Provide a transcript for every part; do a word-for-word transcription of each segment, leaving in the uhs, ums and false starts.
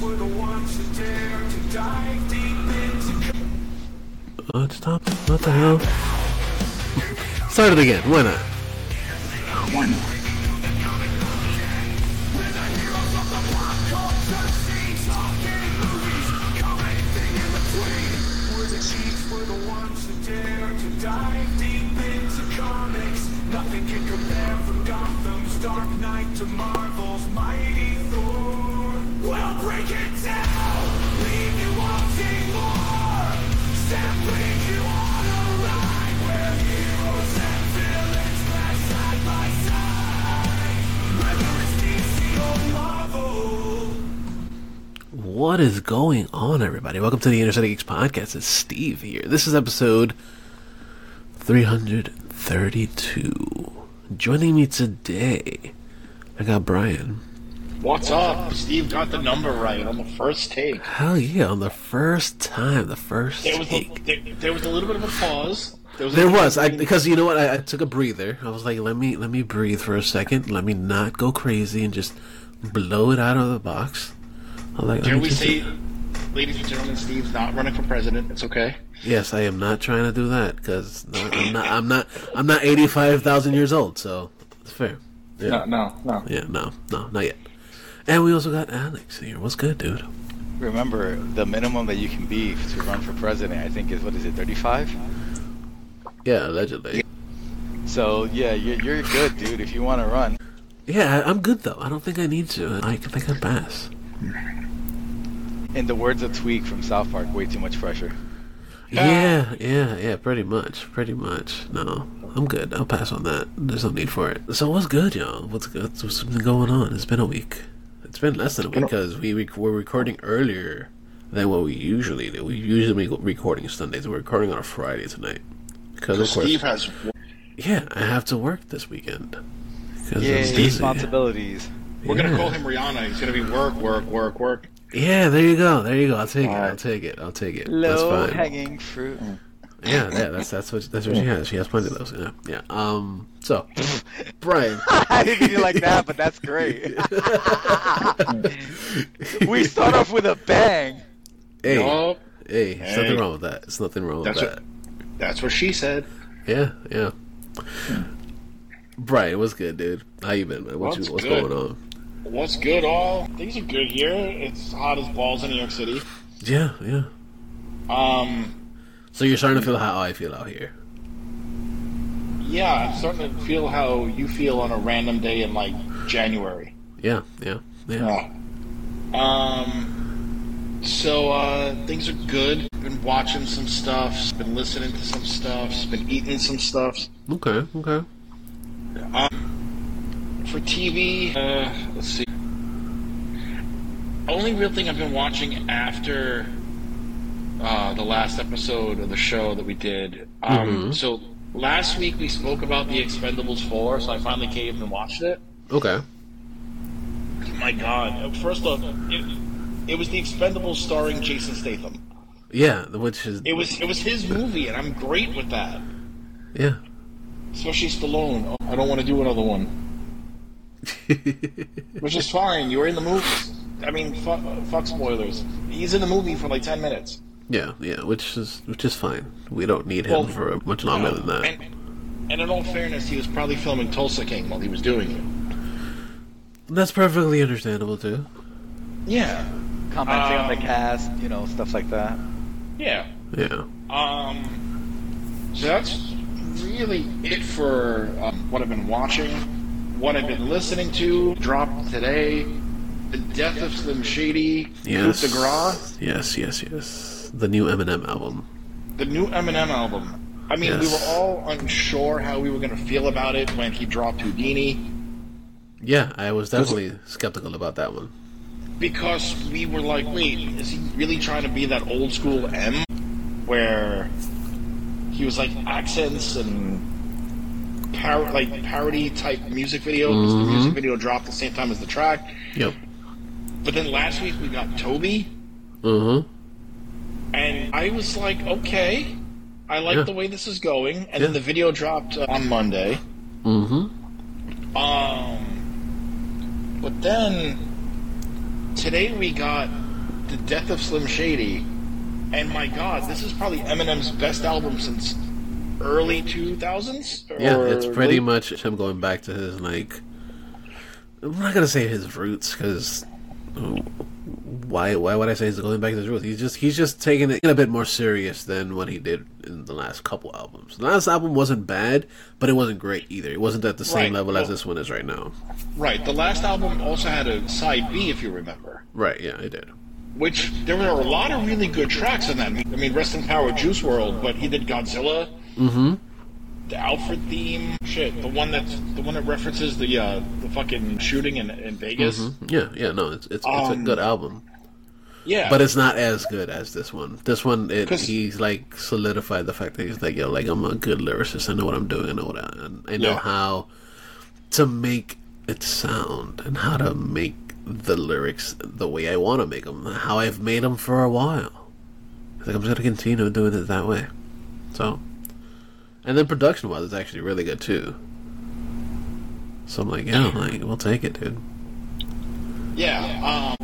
Oh, it stopped. What the hell? Start it again. Why not? Why not? Nothing can compare from Gotham's Dark Knight to Marvel's Mighty Thor. We'll break it down, leave you wanting more. Simply you on a ride where heroes and villains clash side by side. Whether it's D C or Marvel. What is going on, everybody? Welcome to the Inner City Geeks Podcast. It's Steve here. This is episode three hundred thirty-two. Joining me today, I got Brian. What's up? Steve got the number right on the first take. Hell yeah, on the first time, the first There was a, take. there, there was a little bit of a pause. There was, a There little was, bit I, of- because you know what, I, I took a breather. I was like, let me let me breathe for a second. Let me not go crazy and just blow it out of the box. I was like, let Dare me we just- say, ladies and gentlemen, Steve's not running for president. It's okay. Yes, I am not trying to do that because I'm not. I'm not. I'm not eighty-five thousand years old, so it's fair. Yeah. No, no, no. Yeah, no, no, not yet. And we also got Alex here. What's good, dude? Remember, the minimum that you can be to run for president, I think, is, what is it, thirty-five? Yeah, allegedly. So, yeah, you're, you're good, dude, if you want to run. Yeah, I, I'm good though. I don't think I need to. I can think I pass. In the words of Tweak from South Park, way too much pressure. Yeah, yeah, yeah. Pretty much, pretty much. No, I'm good. I'll pass on that. There's no need for it. So what's good, y'all? What's good? What's been going on? It's been a week. It's been less than a week because we rec- we're recording earlier than what we usually do. We usually go recording Sundays. We're recording on a Friday tonight because of course. Steve has. Yeah, I have to work this weekend. Because Yeah, I'm busy. responsibilities. We're Yeah. gonna call him Rihanna. He's gonna be work, work, work, work. Yeah, there you go. There you go. I'll take it. Alright. I'll take it. I'll take it. That's Low fine. hanging fruit. Yeah, yeah. That's that's what that's what she has. She has plenty of those. Yeah, yeah. Um. So, Brian. I didn't mean it like that, but that's great. We start off with a bang. Hey, Yup. hey. There's Hey. nothing wrong with that. There's nothing wrong with That's that. what. That's what she said. Yeah, yeah. Brian, what's good, dude? How you been, man? What What's you, what's good? going on? What's good? All things are good here. It's hot as balls in New York City. Yeah, yeah. Um. So you're starting to feel how I feel out here. Yeah, I'm starting to feel how you feel on a random day in like January. Yeah, yeah, yeah. Yeah. Um. So uh, things are good. Been watching some stuff. Been listening to some stuff. Been eating some stuff. Okay, okay. Um. For T V, uh, let's see. Only real thing I've been watching after uh, the last episode of the show that we did. Um. Mhm. So last week we spoke about the Expendables four, so I finally caved and watched it. Okay. My God! First off, it, it was the Expendables starring Jason Statham. Yeah, which is It was it was his movie, and I'm great with that. yeah. Especially Stallone. Oh, I don't want to do another one, which is fine. You were in the movie. I mean, fuck, fuck spoilers. He's in the movie for like ten minutes. Yeah, yeah, which is which is fine. We don't need him Well, for much longer than that. And, and in all fairness, he was probably filming Tulsa King while he was doing it. That's perfectly understandable too. Yeah, Commenting on the Um, cast, you know, stuff like that. yeah. Yeah. Um, so that's really it for um, what I've been watching, what I've been listening to. Dropped today, the death of Slim Shady, Yes. Coup de Grace, Yes, yes, yes. The new Eminem album. the new Eminem album. I mean, we Yes. were all unsure how we were going to feel about it when he dropped Houdini, Yeah, I was definitely skeptical about that one. because we were like, wait, is he really trying to be that old school M, where he was like accents and par- like parody type music video, because the music video dropped the same time as the track. Yep. But then last week we got Toby, Uh-huh. and I was like, okay, I like Yeah. the way this is going. And Yeah. then the video dropped uh, on Monday. Mm-hmm. Um, but then today we got The Death of Slim Shady, and my God, this is probably Eminem's best album since early two thousands. Yeah, it's pretty late? much him going back to his, like, I'm not gonna say his roots, because why why would I say he's going back to his roots? He's just he's just taking it a bit more serious than what he did in the last couple albums. The last album wasn't bad, but it wasn't great either. It wasn't at the same right. level well, as this one is right now. Right. The last album also had a side B, if you remember. Right. Yeah, it did. Which there were a lot of really good tracks in that. I mean, Rest in Power, Juice world, but he did Godzilla. Mm-hmm. The Alfred theme, shit. The one that's the one that references the uh, the fucking shooting in in Vegas. Mm-hmm. Yeah, yeah. No, it's it's, um, it's a good album. Yeah, but it's not as good as this one. This one, it, he's like solidified the fact that he's like, yo, like I'm a good lyricist. I know what I'm doing. I know what I, I know yeah. how to make it sound and how to make the lyrics the way I want to make them. How I've made them for a while. It's like I'm just gonna continue doing it that way. So, and then production wise, it's actually really good too. So I'm like, yeah, like we'll take it, dude. Yeah. Um.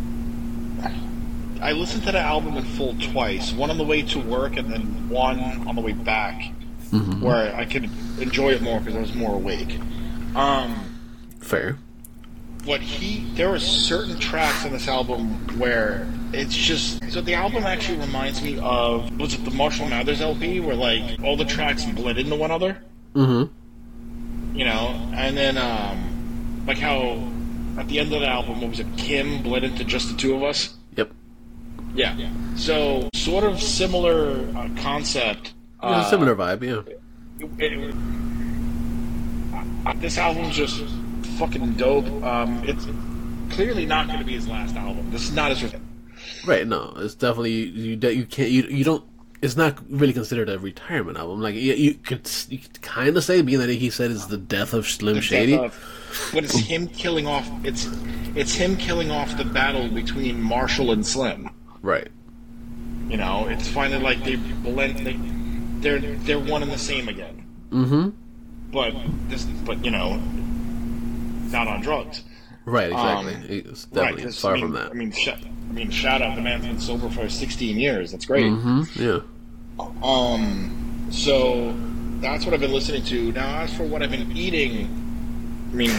I listened to the album in full twice. One on the way to work, and then one on the way back, mm-hmm. where I could enjoy it more because I was more awake. Um, Fair. But he, there are certain tracks on this album where it's just. So the album actually reminds me of, was it the Marshall Mathers L P, where like all the tracks blend into one another. Mm-hmm. You know, and then um, like how at the end of the album, what was it? Kim bled into Just the Two of Us. Yep. Yeah. So, sort of similar uh, concept. Yeah, uh, similar vibe, yeah. It, it, uh, this album's just fucking dope. Um, it's clearly not going to be his last album. This is not his. Right. No, it's definitely you. You can't. You you don't. It's not really considered a retirement album. Like you, you could, you could kind of say, being that he said it's the death of Slim the Shady. Of, but it's him killing off. It's it's him killing off the battle between Marshall and Slim. Right. You know, it's finally like they blend. They, they're they're one and the same again. Mm-hmm. But this, but you know, not on drugs. Right. Exactly. Um, it's definitely right, far I mean, from that. I mean, sh- I mean, shout out, the man's been sober for sixteen years. That's great. Mm-hmm. Yeah. Um. So that's what I've been listening to. Now, as for what I've been eating, I mean.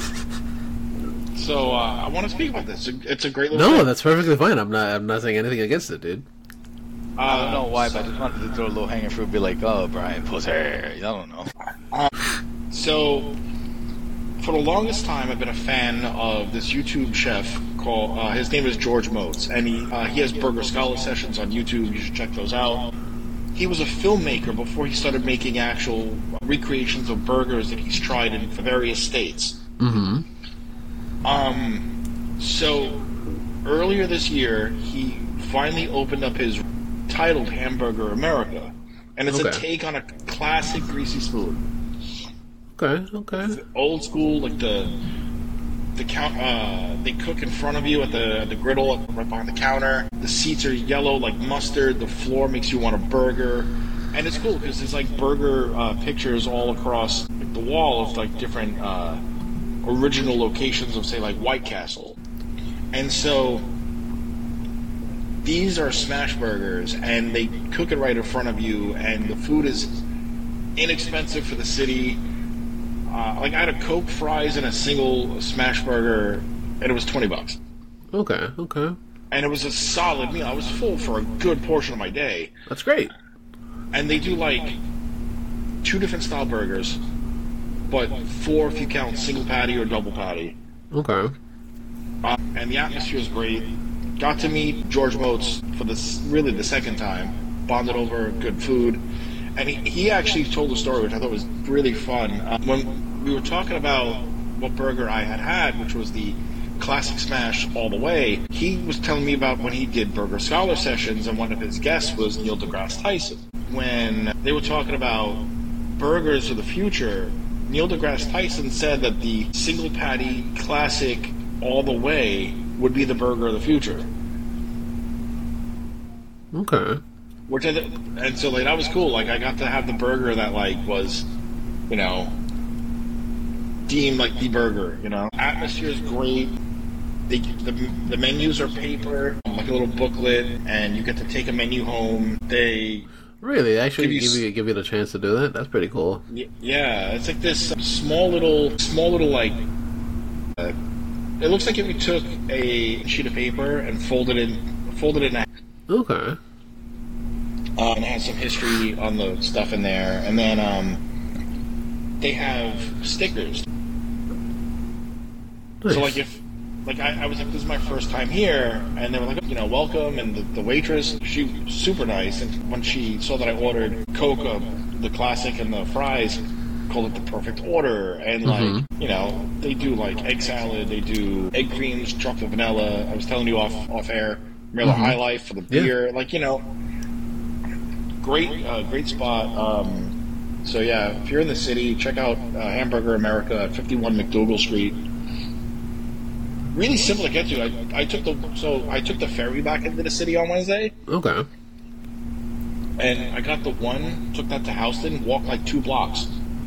So uh, I want to speak about this. It's a great little No, thing. that's perfectly fine. I'm not. I'm not saying anything against it, dude. Uh, I don't know why, but I just wanted to throw a low hanging fruit. Be like, oh, Brian Pussy. I don't know. Uh, so for the longest time, I've been a fan of this YouTube chef called. Uh, his name is George Motes, and he uh, he has Burger Scholar sessions on YouTube. You should check those out. He was a filmmaker before he started making actual recreations of burgers that he's tried in various states. Mm-hmm. Um, so earlier this year, he finally opened up his titled Hamburger America, and it's okay. a take on a classic greasy spoon. Okay, okay. It's old school, like the the count. Uh, they cook in front of you at the the griddle right behind the counter. The seats are yellow like mustard. The floor makes you want a burger, and it's cool because there's like burger uh, pictures all across like, the wall of like different. Uh, original locations of, say, like White Castle. And so these are smash burgers, and they cook it right in front of you, and the food is inexpensive for the city. Uh, like, I had a Coke, fries, and a single smash burger, and it was twenty bucks. Okay, okay. And it was a solid meal. I was full for a good portion of my day. That's great. And they do, like, two different style burgers, but four if you count single patty or double patty. Okay. Uh, and the atmosphere is great. Got to meet George Motes for this really the second time. Bonded over good food. And he, he actually told a story which I thought was really fun. Uh, when we were talking about what burger I had had, which was the classic smash all the way, he was telling me about when he did Burger Scholar sessions, and one of his guests was Neil deGrasse Tyson. When they were talking about burgers of the future, Neil deGrasse Tyson said that the single patty classic all the way would be the burger of the future. Okay. Which I, and so like that was cool. Like I got to have the burger that like was, you know, deemed like the burger. You know, atmosphere is great. they the, the menus are paper, like a little booklet, and you get to take a menu home. They Really? They actually Give give you you, give you the chance to do that? That's pretty cool. y- yeah, it's like this small little small little like. Uh, it looks like if you took a sheet of paper and folded it folded it in. Okay. Uh, and it has some history on the stuff in there, and then um, they have stickers. Nice. So like if, like I, I was like, this is my first time here, and they were like, you know, welcome, and the, the waitress, she was super nice, and when she saw that I ordered Coke, uh, the classic, and the fries, called it the perfect order, and like, you know, they do like egg salad, they do egg creams, chocolate vanilla. I was telling you off off air, Miller High Life for the Yeah. beer, like, you know, great uh, great spot. Um, so yeah, if you're in the city, check out uh, Hamburger America at fifty-one McDougal Street. Really simple to get to. I, I took the so I took the ferry back into the city on Wednesday, Okay. and I got the one, took that to Houston, walked like two blocks.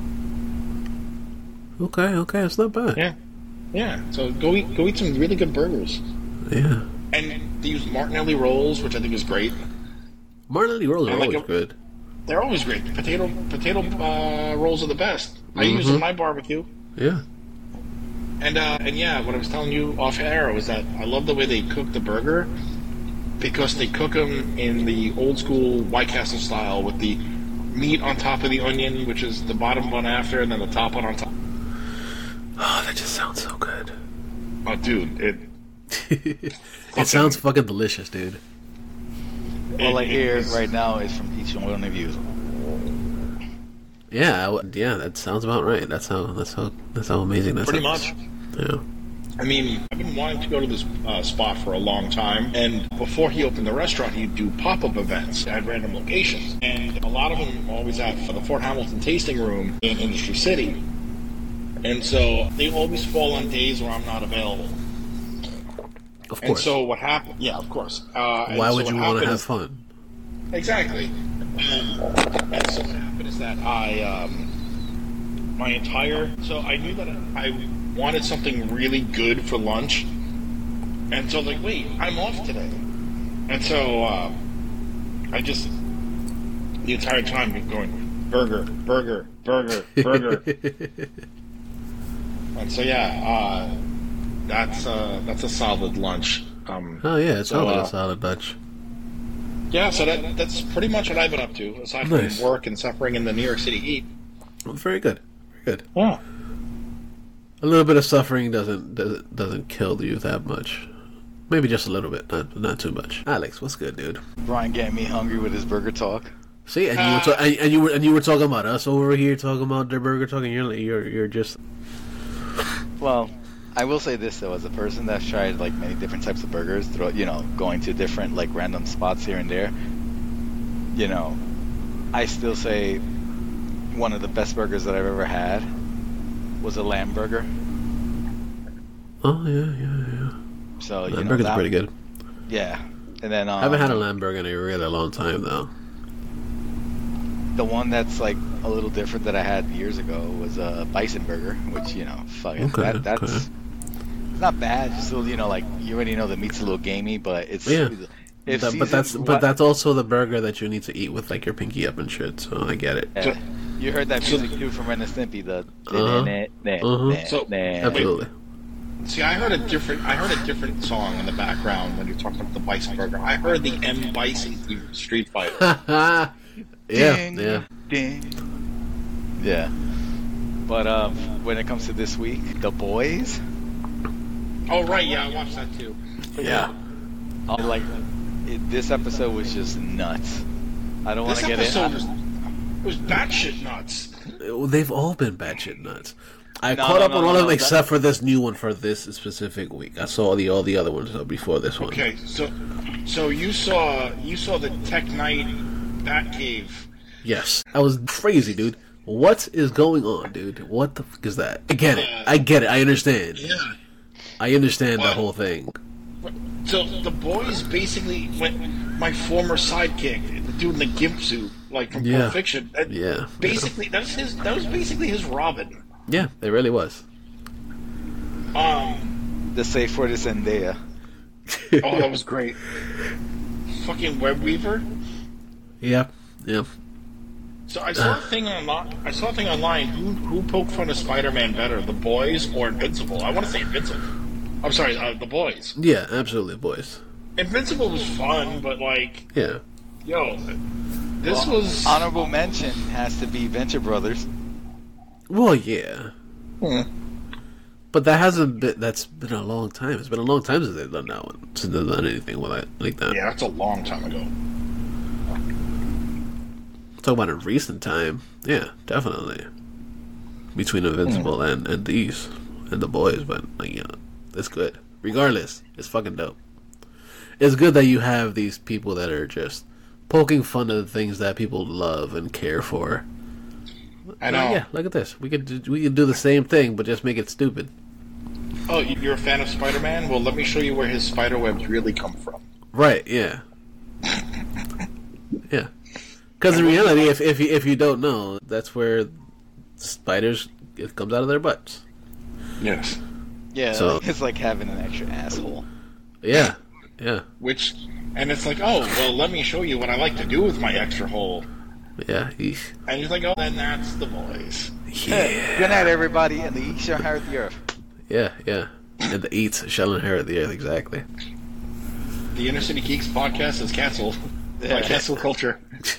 Okay, okay, it's not bad. Yeah, yeah. So go eat go eat some really good burgers, Yeah. and they use Martinelli rolls, which I think is great. Martinelli rolls are I like always it. good. They're always great. Potato potato uh, rolls are the best. I use them in my barbecue. Yeah. And uh, and yeah, what I was telling you off air was that I love the way they cook the burger, because they cook them in the old school White Castle style with the meat on top of the onion, which is the bottom one after, and then the top one on top. Oh, that just sounds so good. Oh, dude, it It sounds fucking delicious, dude. All I it- hear it's- right now is from each one of you. Yeah, I w- yeah, that sounds about right. That's how that's how that's how amazing that pretty sounds. much. Yeah. I mean, I've been wanting to go to this uh, spot for a long time, and before he opened the restaurant, he'd do pop-up events at random locations, and a lot of them always at for the Fort Hamilton Tasting Room in Industry City. And so they always fall on days where I'm not available. Of And course. so what happened? Yeah, of course. Uh, and Why so would what you want to happened have is- fun? Exactly. Um, and so what happened is that I, um, my entire, so I knew that I wanted something really good for lunch, and so I was like, wait, I'm off today, and so uh, I just the entire time been going burger, burger, burger, burger, and so yeah, uh, that's uh, that's a solid lunch. Um, Oh yeah, it So, sounds like uh, a solid Dutch. Yeah, so that that's pretty much what I've been up to, aside Nice. from work and suffering in the New York City heat. Very good. Very good. Yeah. A little bit of suffering doesn't doesn't doesn't kill you that much. Maybe just a little bit, not not too much. Alex, what's good, dude? Brian getting me hungry with his burger talk. See, and you were ta- and, and you were and you were talking about us over here, talking about their burger, talking. You're you're you're just Well, I will say this though, as a person that's tried like many different types of burgers, throughout, you know, going to different like random spots here and there, you know, I still say one of the best burgers that I've ever had was a lamb burger. oh yeah yeah yeah. So you Lamb know, burger's that- pretty good. Yeah, and then um, I haven't had a lamb burger in a really long time though. the one that's like a little different that I had years ago was a bison burger, which you know, fucking Okay, that, that's okay. it's not bad. Just a little, you know, like you already know the meat's a little gamey, but it's Yeah. if That- but seasoned that's right- but that's also the burger that you need to eat with like your pinky up and shit. So I get it. Yeah. You heard that So- music too from Ren and Stimpy, the Uh-huh. Uh-huh. So- Absolutely. See, I heard a different. I heard a different song in the background when you're talking about the Bison Burger. I heard the M Bison theme Street Fighter. yeah, Ding, yeah. ding. Yeah. But um, when it comes to this week, The Boys, Oh right, yeah, I watched that too. Yeah. I'm like, it, this episode was just nuts. I don't want This to get episode it. was, it was batshit nuts. They've all been batshit nuts. I No, caught no, up no, on no, all of no, them that- except for this new one for this specific week. I saw the all the other ones though before this one. Okay, so so you saw you saw the Tech Knight Batcave. Yes, that was crazy, dude. What is going on, dude? What the fuck is that? I get it. I get it. I understand. Yeah. I understand the What? whole thing. So the boys basically went. My former sidekick, the dude in the gimp suit, like from Yeah. Pulp Fiction. that- Yeah. Basically, that was his. That was basically his Robin. Yeah, it really was. Um, The safe word is Zendaya. Oh, that was great. Fucking Web Weaver. Yep, yep. So I saw a thing online. I saw a thing online. Who who poked fun of Spider-Man better, the boys or Invincible? I want to say Invincible. I'm sorry, uh, the boys. Yeah, absolutely, boys. Invincible was fun, but like, Yeah. yo, this Well, was honorable mention has to be Venture Brothers. Well, yeah. Hmm. But that hasn't been. That's been a long time. It's been a long time since they've done that one. Since they've done anything with that, like that. Yeah, that's a long time ago. Talk about a recent time. Yeah, definitely. Between Invincible Mm. and, and these and the boys, but like, you know, it's good. Regardless, it's fucking dope. It's good that you have these people that are just poking fun at the things that people love and care for. I Like, know. yeah, look at this. We could do, we could do the same thing, but just make it stupid. Oh, you're a fan of Spider-Man? Well, let me show you where his spider webs really come from. Right? Yeah. Yeah. Because in reality, if if you, if you don't know, that's where spiders it comes out of their butts. Yes. Yeah, So- it's like having an extra asshole. Yeah. Yeah. Which, and it's like, oh, well, let me show you what I like to do with my extra hole. Yeah. Eesh. And he's like, oh, then that's the boys. Yeah. Good night, everybody, and the eat shall inherit the earth. Yeah. Yeah. And the eats shall inherit the earth. Exactly. The Inner City Geeks podcast is canceled by Yeah. cancel culture.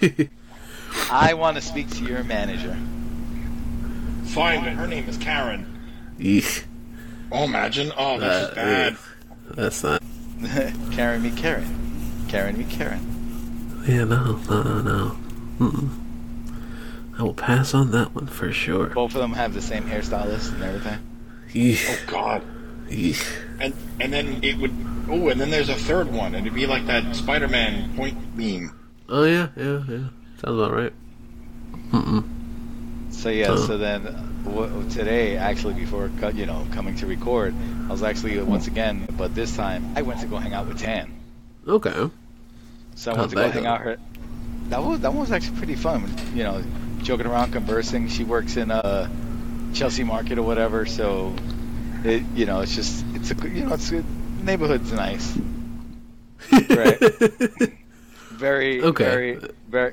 I want to speak to your manager. Fine, but her name is Karen. Eesh. Oh, imagine. Oh, this Uh, is bad. yeah. That's not. Karen me Karen. Karen me Karen. Yeah. No. No. No. No. Mm-mm. I will pass on that one for sure. Both of them have the same hairstylist and everything. Eesh. Oh, God. Eesh. And and then it would. Oh, and then there's a third one, and it'd be like that Spider-Man point beam. Oh yeah. Yeah. Yeah. Sounds about right. Mm-mm. So yeah, Oh. so then w- today, actually, before co- you know coming to record, I was actually uh, once again, but this time I went to go hang out with Tan. Okay. So I How'd went to go that hang go? out her. That was that one was actually pretty fun. You know, joking around, conversing. She works in uh, Chelsea Market or whatever, so it you know it's just it's a good- you know it's good. Neighborhood's nice. Right. Very Okay. very very.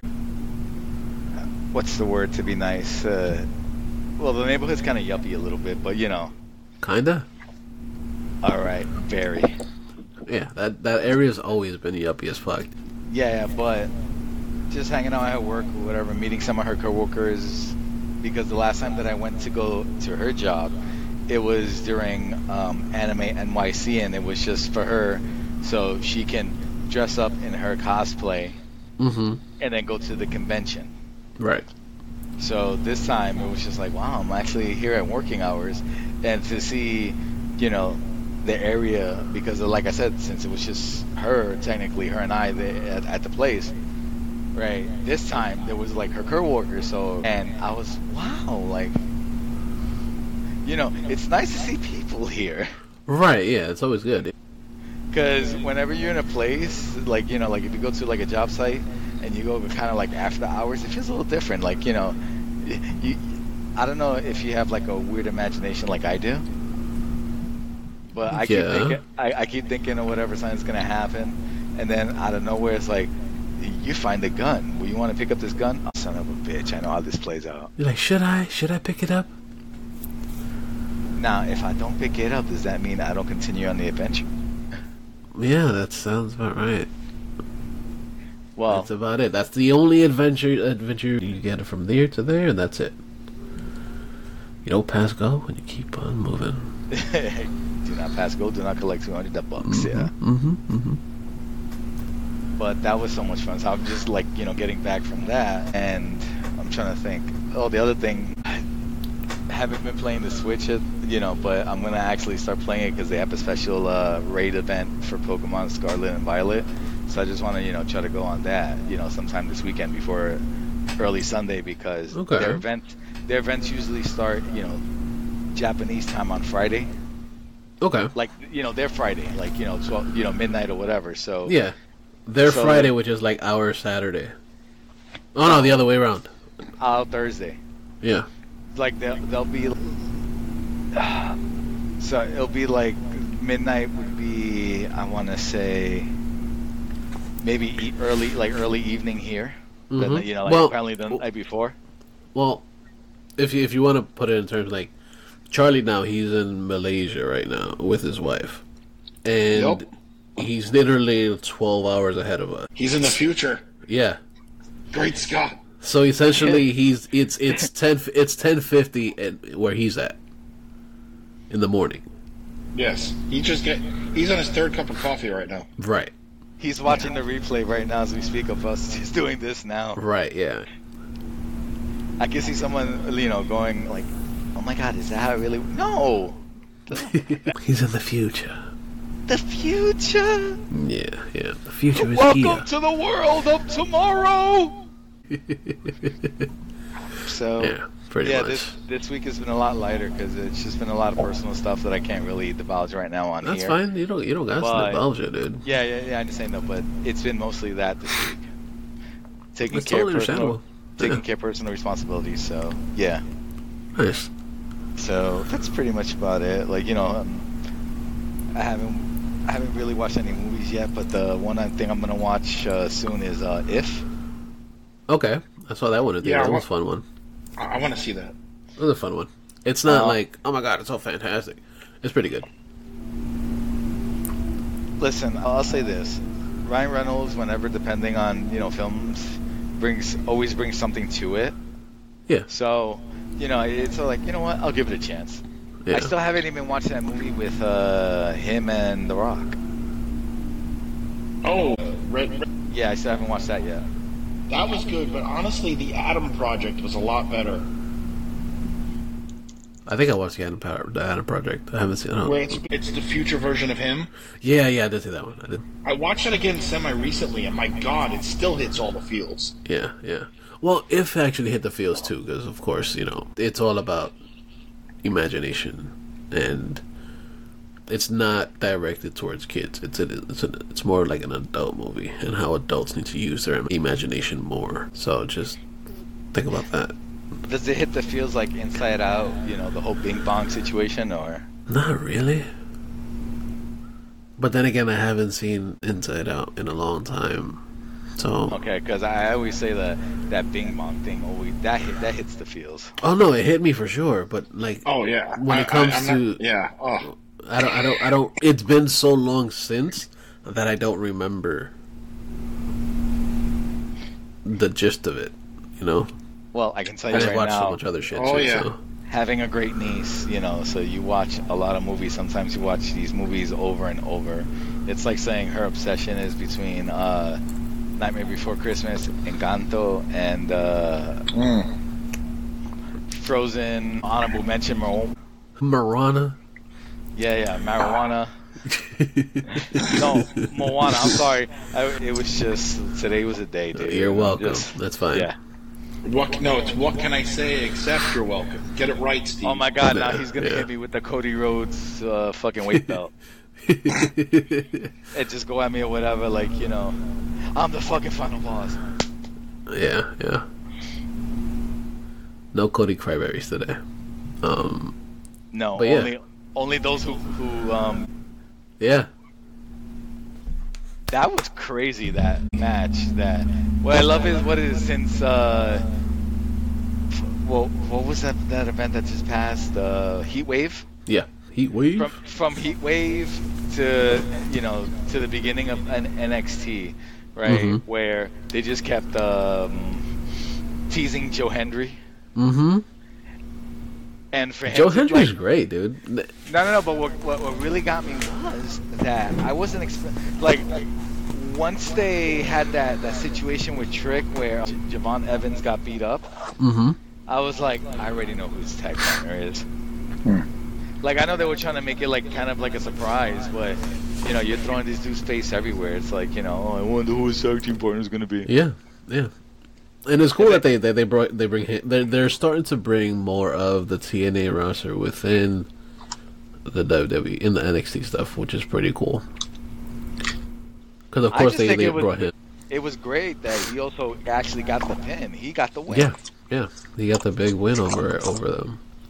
What's the word to be nice? Uh, well, the neighborhood's kind of yuppie a little bit, but you know. Kinda. All right, very. Yeah. That that area's always been yuppie as fuck. Yeah, but just hanging out at work or whatever, meeting some of her coworkers. Because the last time that I went to go to her job, it was during um, Anime N Y C, and it was just for her, so she can dress up in her cosplay Mm-hmm. and then go to the convention. Right. So this time it was just like, wow, I'm actually here at working hours, and to see, you know, the area, because like I said, since it was just her, technically her and I there at, at the place, right? This time there was like her coworkers, so and I was wow, like, you know, it's nice to see people here. Right. Yeah. It's always good. Because whenever you're in a place, like, you know, like if you go to like a job site and you go kind of like after hours, it feels a little different. Like, you know, you, I don't know if you have like a weird imagination like I do, but I keep Yeah. thinking, I, I keep thinking of whatever something's gonna happen, and then out of nowhere it's like, you find a gun. Well, you want to pick up this gun? Oh, son of a bitch! I know how this plays out. You're like, should I? Should I pick it up? Now, if I don't pick it up, does that mean I don't continue on the adventure? Yeah, that sounds about right. Well, That's about it. That's the only adventure adventure you get from there to there, and that's it. You don't pass go, and you keep on moving. do not pass go, do not collect two hundred bucks. Yeah. Mm-hmm. Mm-hmm. But that was so much fun. So I'm just like, you know, getting back from that, and I'm trying to think. Oh, the other thing, I haven't been playing the Switch, yet, you know, but I'm gonna actually start playing it because they have a special uh, raid event for Pokemon Scarlet and Violet. So I just want to, you know, try to go on that, you know, sometime this weekend before early Sunday, because Okay. their event, their events usually start, you know, Japanese time on Friday. Okay. Like, you know, their Friday, like, you know, twelve, you know, midnight or whatever. So Yeah. Their So- Friday, which is like our Saturday. Oh no, the other way around. uh, Thursday. Yeah. Like they'll they'll be so it'll be like midnight would be, I want to say, maybe e- early, like early evening here. Mhm. Then, you know, like Well- apparently the night before. Well, if you if you want to put it in terms like Charlie now, he's in Malaysia right now with his wife, and Yep. he's literally twelve hours ahead of us. He's in the future. Yeah. Great Scott. So essentially, he's it's it's ten it's ten fifty at where he's at in the morning. Yes. He just get. He's on his third cup of coffee right now. Right. He's watching the replay right now as we speak of us. He's doing this now. Right. Yeah. I can see someone, you know, going like, "Oh my God, is that how it really?" No, He's in the future. the future. Yeah. Yeah. The future is Welcome here. to the world of tomorrow. So Yeah. Pretty yeah, much. this this week has been a lot lighter because it's just been a lot of personal stuff that I can't really divulge right now on That's here. fine. You don't you don't got to But- divulge it, dude. Yeah, yeah, yeah. I understand though, but it's been mostly that this week. Taking It's care totally of personal, understandable. taking Yeah. care of personal responsibilities. So yeah, Nice. so that's pretty much about it. Like you know, um, I haven't I haven't really watched any movies yet, but the one I think I'm gonna watch uh, soon is uh, If. Okay. I saw that one at the Yeah, end. That I was a fun one. I, I want to see that. It was a fun one. It's not Uh, like, oh my god, it's so fantastic. It's pretty good. Listen, I'll say this: Ryan Reynolds, whenever depending on you know films, brings always brings something to it. Yeah. So, you know, it's uh, like, you know what? I'll give it a chance. Yeah. I still haven't even watched that movie with uh, him and The Rock. Oh, Red, Red. Yeah, I still haven't watched that yet. That was good, but honestly, the Atom Project was a lot better. I think I watched the Adam Power, the Adam Project. I haven't seen it. Where it's it's the future version of him. Yeah, yeah, I did see that one. I did. I watched it again semi-recently, and my God, it still hits all the feels. Yeah, yeah. Well, if actually hit the feels too, because of course, you know, it's all about imagination, and it's not directed towards kids. It's a, it's a, it's more like an adult movie, and how adults need to use their imagination more. So just think about that. Does it hit the feels like Inside Out, you know, the whole Bing Bong situation, or? Not really. But then again, I haven't seen Inside Out in a long time, so. Okay, because I always say that that Bing Bong thing always that hit, that hits the feels. Oh no, it hit me for sure. But like, Oh yeah. when I- it comes I, I'm to, not- yeah. Oh, I don't, I don't, I don't. It's been so long since that I don't remember the gist of it. You know, Well, I can tell I you just right watched now, so much other shit. Oh, too, yeah. So. having a great niece, you know, so you watch a lot of movies. Sometimes you watch these movies over and over. It's like saying her obsession is between uh, Nightmare Before Christmas, Encanto, and uh, Frozen. Honorable mention, Mar- Marana. yeah, yeah, marijuana. No, Moana. I'm sorry. I, it was just today was a day, dude. You're I'm welcome. just- That's fine. yeah. what? No, it's what can I say except you're welcome. Get it right, Steve. Oh my God! Now he's gonna Yeah. hit me with the Cody Rhodes uh, fucking weight belt. And just go at me or whatever, like, you know, I'm the fucking final boss. Yeah, yeah. No Cody Cryberries today. Um, No, But yeah. only only those who who um. yeah. That was crazy, that match. That what I love is what it is since uh. Well, what was that that event that just passed? Uh, Heat Wave. Yeah. Heat Wave. From from Heat Wave to you know to the beginning of N- N X T, right? Mhm. Where they just kept um, teasing Joe Hendry, Mm-hmm. and for him Joe to, Hendry's like, great, dude. no, no, no. But what, what what really got me was that I wasn't expe- like once they had that that situation with Trick where J- Javon Evans got beat up. Mm-hmm. I was like, I already know who his tag partner is. Like, I know they were trying to make it like kind of like a surprise, but you know, you're throwing this dude's face everywhere. It's like, you know, oh, I wonder who his tag team partner is gonna be. Yeah, yeah. And it's cool that they they they, brought, they bring him, they're they're starting to bring more of the T N A roster within the W W E in the N X T stuff, which is pretty cool. Because of I course just they, think they it was- brought him. It was great that he also actually got the pin. He got the win. Yeah, yeah. He got the big win over over them.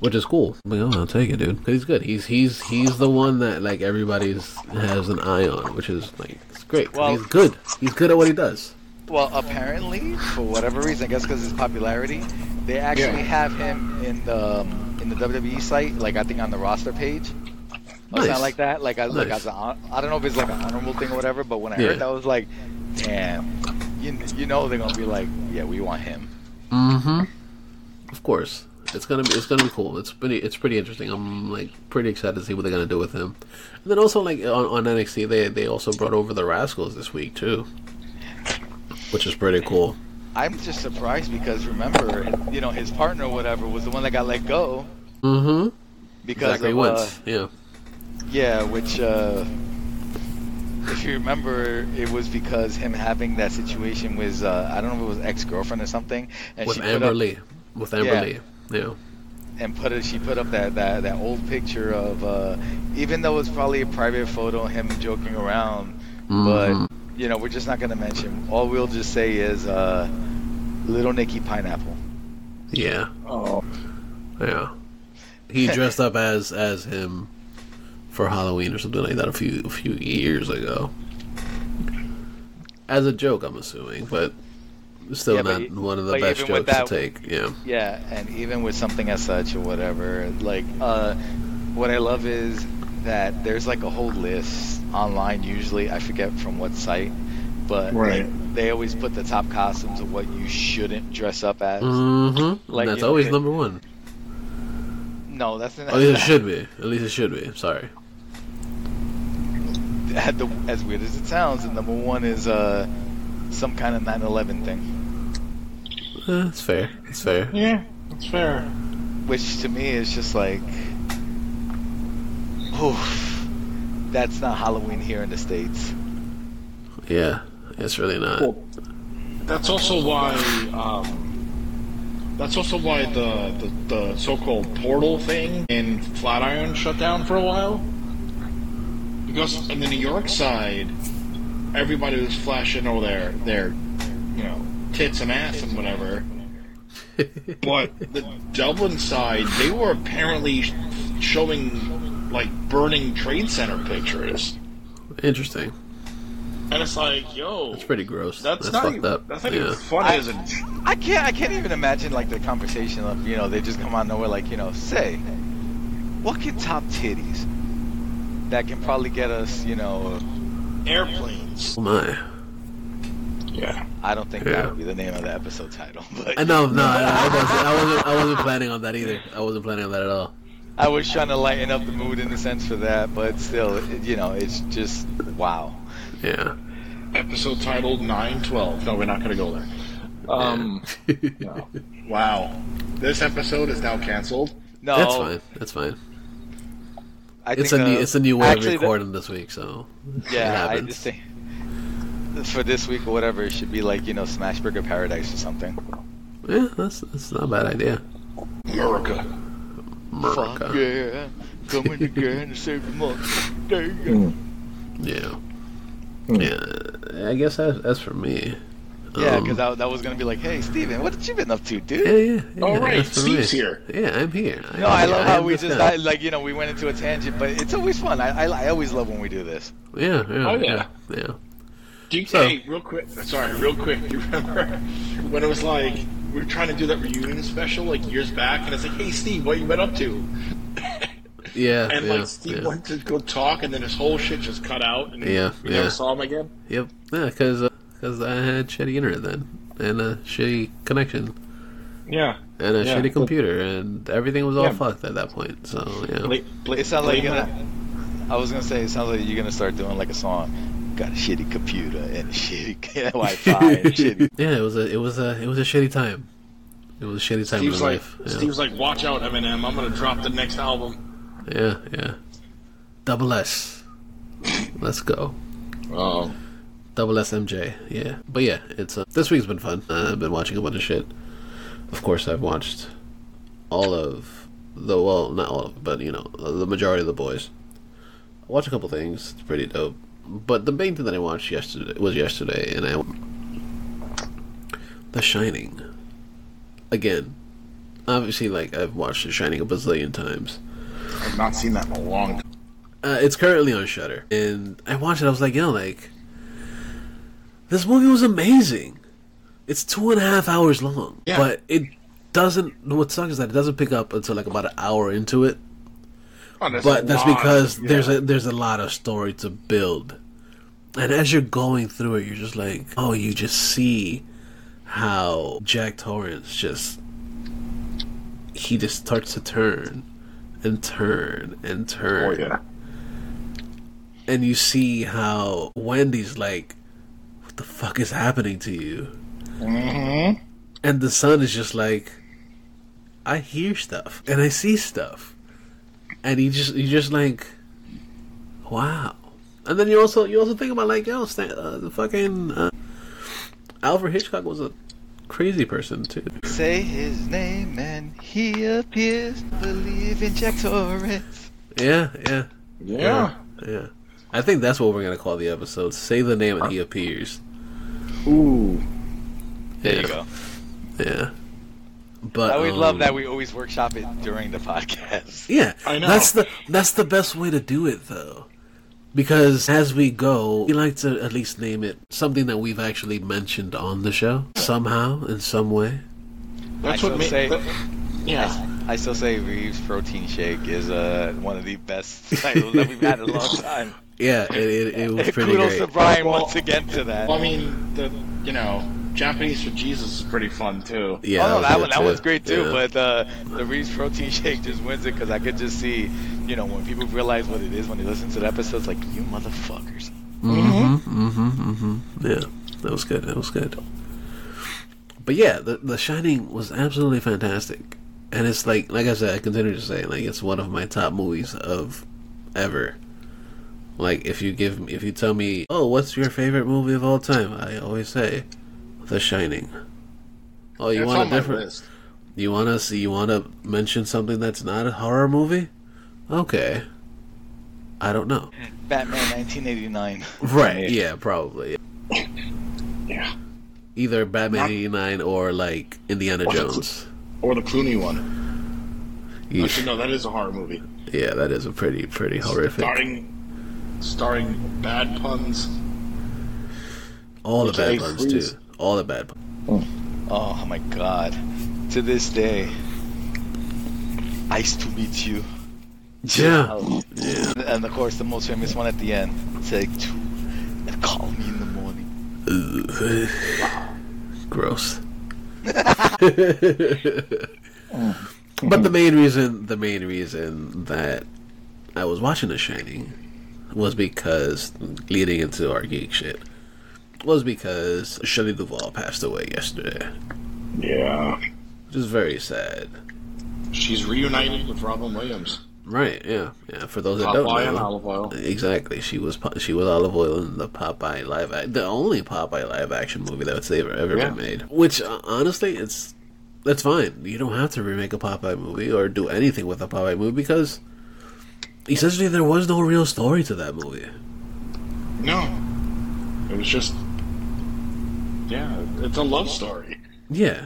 which is cool. I'm like, oh, I'll take it, dude. 'Cause he's good. He's he's he's the one that like everybody's has an eye on, which is like it's great. 'Cause Well- he's good. He's good at what he does. Well, apparently, for whatever reason, I guess because his popularity, they actually Yeah. have him in the um, in the W W E site, like I think on the roster page. Or Nice. something like that. Like, I, like Nice. as a, hon- I don't know if it's like an honorable thing or whatever, but when I Yeah. heard that, I was like, damn, you, you know they're gonna be like, yeah, we want him. Mm-hmm. Of course, it's gonna be it's gonna be cool. It's pretty it's pretty interesting. I'm like pretty excited to see what they're gonna do with him. And then also like on, on N X T, they they also brought over the Rascals this week too, which is pretty cool. I'm just surprised because remember, you know, his partner or whatever was the one that got let go Mm-hmm. because Zachary of Wentz. uh, Yeah. yeah, which uh, if you remember, it was because him having that situation with uh, I don't know if it was ex-girlfriend or something, and With she Amber put up, Lee. With Amber Yeah. Lee. Yeah. and put it, she put up that, that, that old picture of uh, even though it's probably a private photo, him joking around, Mhm. but you know we're just not gonna mention. All we'll just say is uh, Little Nicky Pineapple. Yeah. Oh, Yeah. He dressed up as as him for Halloween or something like that a few a few years ago. As a joke, I'm assuming, but still Yeah, but not e- one of the but best even with jokes that- to take. Yeah. Yeah, and even with something as such or whatever, like uh, what I love is that there's like a whole list online. Usually, I forget from what site, but Right. like, they always put the top costumes of what you shouldn't dress up as. Mm-hmm. Like, That's you know, always it- number one. No, that's not. At least it should be. At least it should be. Sorry. At the, as weird as it sounds, the number one is uh, some kind of nine eleven thing, Eh, it's fair. It's fair. yeah, that's fair. which to me is just like, oof, that's not Halloween here in the States. Yeah. It's really not. Well, that's also why. Um, that's also why the, the the so-called portal thing in Flatiron shut down for a while. Because in the New York side, everybody was flashing all their their, you know, tits and ass and whatever. But the Dublin side, they were apparently sh- showing like burning trade center pictures, Interesting. and it's like, yo, It's pretty gross. that's, That's, not fucked even, up. that's not yeah. even funny I- as a. I can't. I can't even imagine like the conversation of you know they just come out of nowhere like you know say, what can top titties that can probably get us you know Airplanes. Oh my. Yeah. I don't think Yeah. that would be the name of the episode title, but I know, no, I, I wasn't. I wasn't. I wasn't planning on that either. I wasn't planning on that at all. I was trying to lighten up the mood in a sense for that, but still, it, you know, it's just wow. Yeah. Episode titled nine twelve. No, we're not going to go there. Um, no. Wow. This episode is now canceled. No, That's fine. That's fine. I It's a think new. the- It's a new way of actually the- recording this week, so it Yeah, I happens. just think for this week or whatever, it should be like you know Smash Burger Paradise or something. Yeah, that's that's not a bad idea. America. Fuck America. yeah, coming again to save the month. There you go. Yeah. Yeah. I guess as as for me. Yeah, um, because that, that was gonna be like, hey, Steven, what have you been up to, dude? Yeah, yeah. yeah All right, as for Steve's me. here. Yeah, I'm here. I'm No, I here. love how am we this just guy. I, like you know we went into a tangent, but it's always fun. I, I I always love when we do this. Yeah, yeah. Oh, yeah. yeah. Yeah. Do you, So- hey, real quick. Sorry, real quick. You remember when it was like we were trying to do that reunion special like years back, and it's like, hey, Steve, what you been up to? Yeah. And yeah, like Steve yeah. went to go talk, and then his whole shit just cut out, and Yeah, we yeah. never saw him again. Yep. Yeah, because because I had shitty internet then, and a shitty connection, Yeah. and a Yeah, shitty but- computer, and everything was all Yeah. fuckt at that point. So yeah. Bla- bla- It sounds like blame you're that. gonna, I was gonna say it sounds like you're gonna start doing like a song. Got a shitty computer and a shitty Wi-Fi and shitty. Yeah, it was a it was a it was a shitty time. It was a shitty time Steve's in like, life. Yeah. Steve's like, watch out, Eminem. I'm gonna drop the next album. yeah, yeah. Double S. Let's go. Oh. Double S M J. Yeah, but yeah, it's uh, this week's been fun. Uh, I've been watching a bunch of shit. Of course, I've watched all of the well, not all of, it, but you know, the majority of the boys. I watched a couple things. It's pretty dope. But the main thing that I watched yesterday was yesterday, and I The Shining. Again, Obviously, like, I've watched The Shining a bazillion times. I've not seen that in a long time. Uh, it's currently on Shudder, and I watched it. I was like, you know, like, this movie was amazing. It's two and a half hours long, Yeah. but it doesn't. What sucks is that it doesn't pick up until like about an hour into it. Oh, there's But a that's lot, because yeah. there's a there's a lot of story to build, and as you're going through it, you're just like, oh, you just see how Jack Torrance just he just starts to turn and turn and turn. Oh yeah. And you see how Wendy's like, what the fuck is happening to you? Mm-hmm. And the son is just like, I hear stuff and I see stuff, and you just you just like, wow. And then you also you also think about like, yo, Stan, uh, the fucking uh, Alfred Hitchcock was a crazy person too. Say his name and he appears. Believe in Jack Torrance. Yeah, yeah, Yeah. yeah. I think that's what we're gonna call the episode. Say the name and he appears. Ooh. There Yeah. you go. Yeah. But I would um, love that we always workshop it during the podcast. Yeah, I know. That's the that's the best way to do it, though, because as we go, we like to at least name it something that we've actually mentioned on the show somehow, in some way. That's I what still made. say- that- yeah. I still say Reeves Protein Shake is uh, one of the best titles that we've had in a long time. Yeah, it it, it was pretty Kudos great. to Brian Well, once again to that. Well, I mean, the you know Japanese for Jesus is pretty fun too. Yeah, oh, no, that good one that too. was great too. Yeah. But uh, the Reeves Protein Shake just wins it because I could just see, you know, when people realize what it is when they listen to the episodes, like you motherfuckers. Mm-hmm, mm-hmm, mm-hmm. Yeah, that was good. That was good. But yeah, the The Shining was absolutely fantastic, and it's like, like I said, I continue to say, like, it's one of my top movies of ever. Like, if you give, if you tell me, oh, what's your favorite movie of all time? I always say, The Shining. Oh, you It's want on a my different? list. You want to see? You want to mention something that's not a horror movie? Okay. I don't know. Batman nineteen eighty-nine. Right? Yeah, probably. Yeah. Either Batman Not- eighty-nine or like Indiana Or the Jones. Or the Clooney one. Yeesh. Actually, no, that is a horror movie. Yeah, that is a pretty, pretty horrific. Starring, starring bad puns. All the Which bad I puns freeze. too. All the bad puns. Oh my god. To this day, nice to meet you. Yeah. Yeah. And of course, the most famous one at the end. Take two and call me in the morning. Ugh. Gross. But the main reason, the main reason that I was watching The Shining was because, leading into our geek shit, was because Shelley Duvall passed away yesterday. Yeah. Which is very sad. She's reunited with Robin Williams. Right, yeah. Yeah, for those that don't Popeye know. and Olive Oil. Exactly. She was Po- she was Olive Oil in the Popeye live act, the only Popeye live action movie that's ever ever Yeah. been made. Which uh, honestly, it's that's fine. You don't have to remake a Popeye movie or do anything with a Popeye movie because essentially there was no real story to that movie. No. It was just. Yeah, it's a love story. Yeah.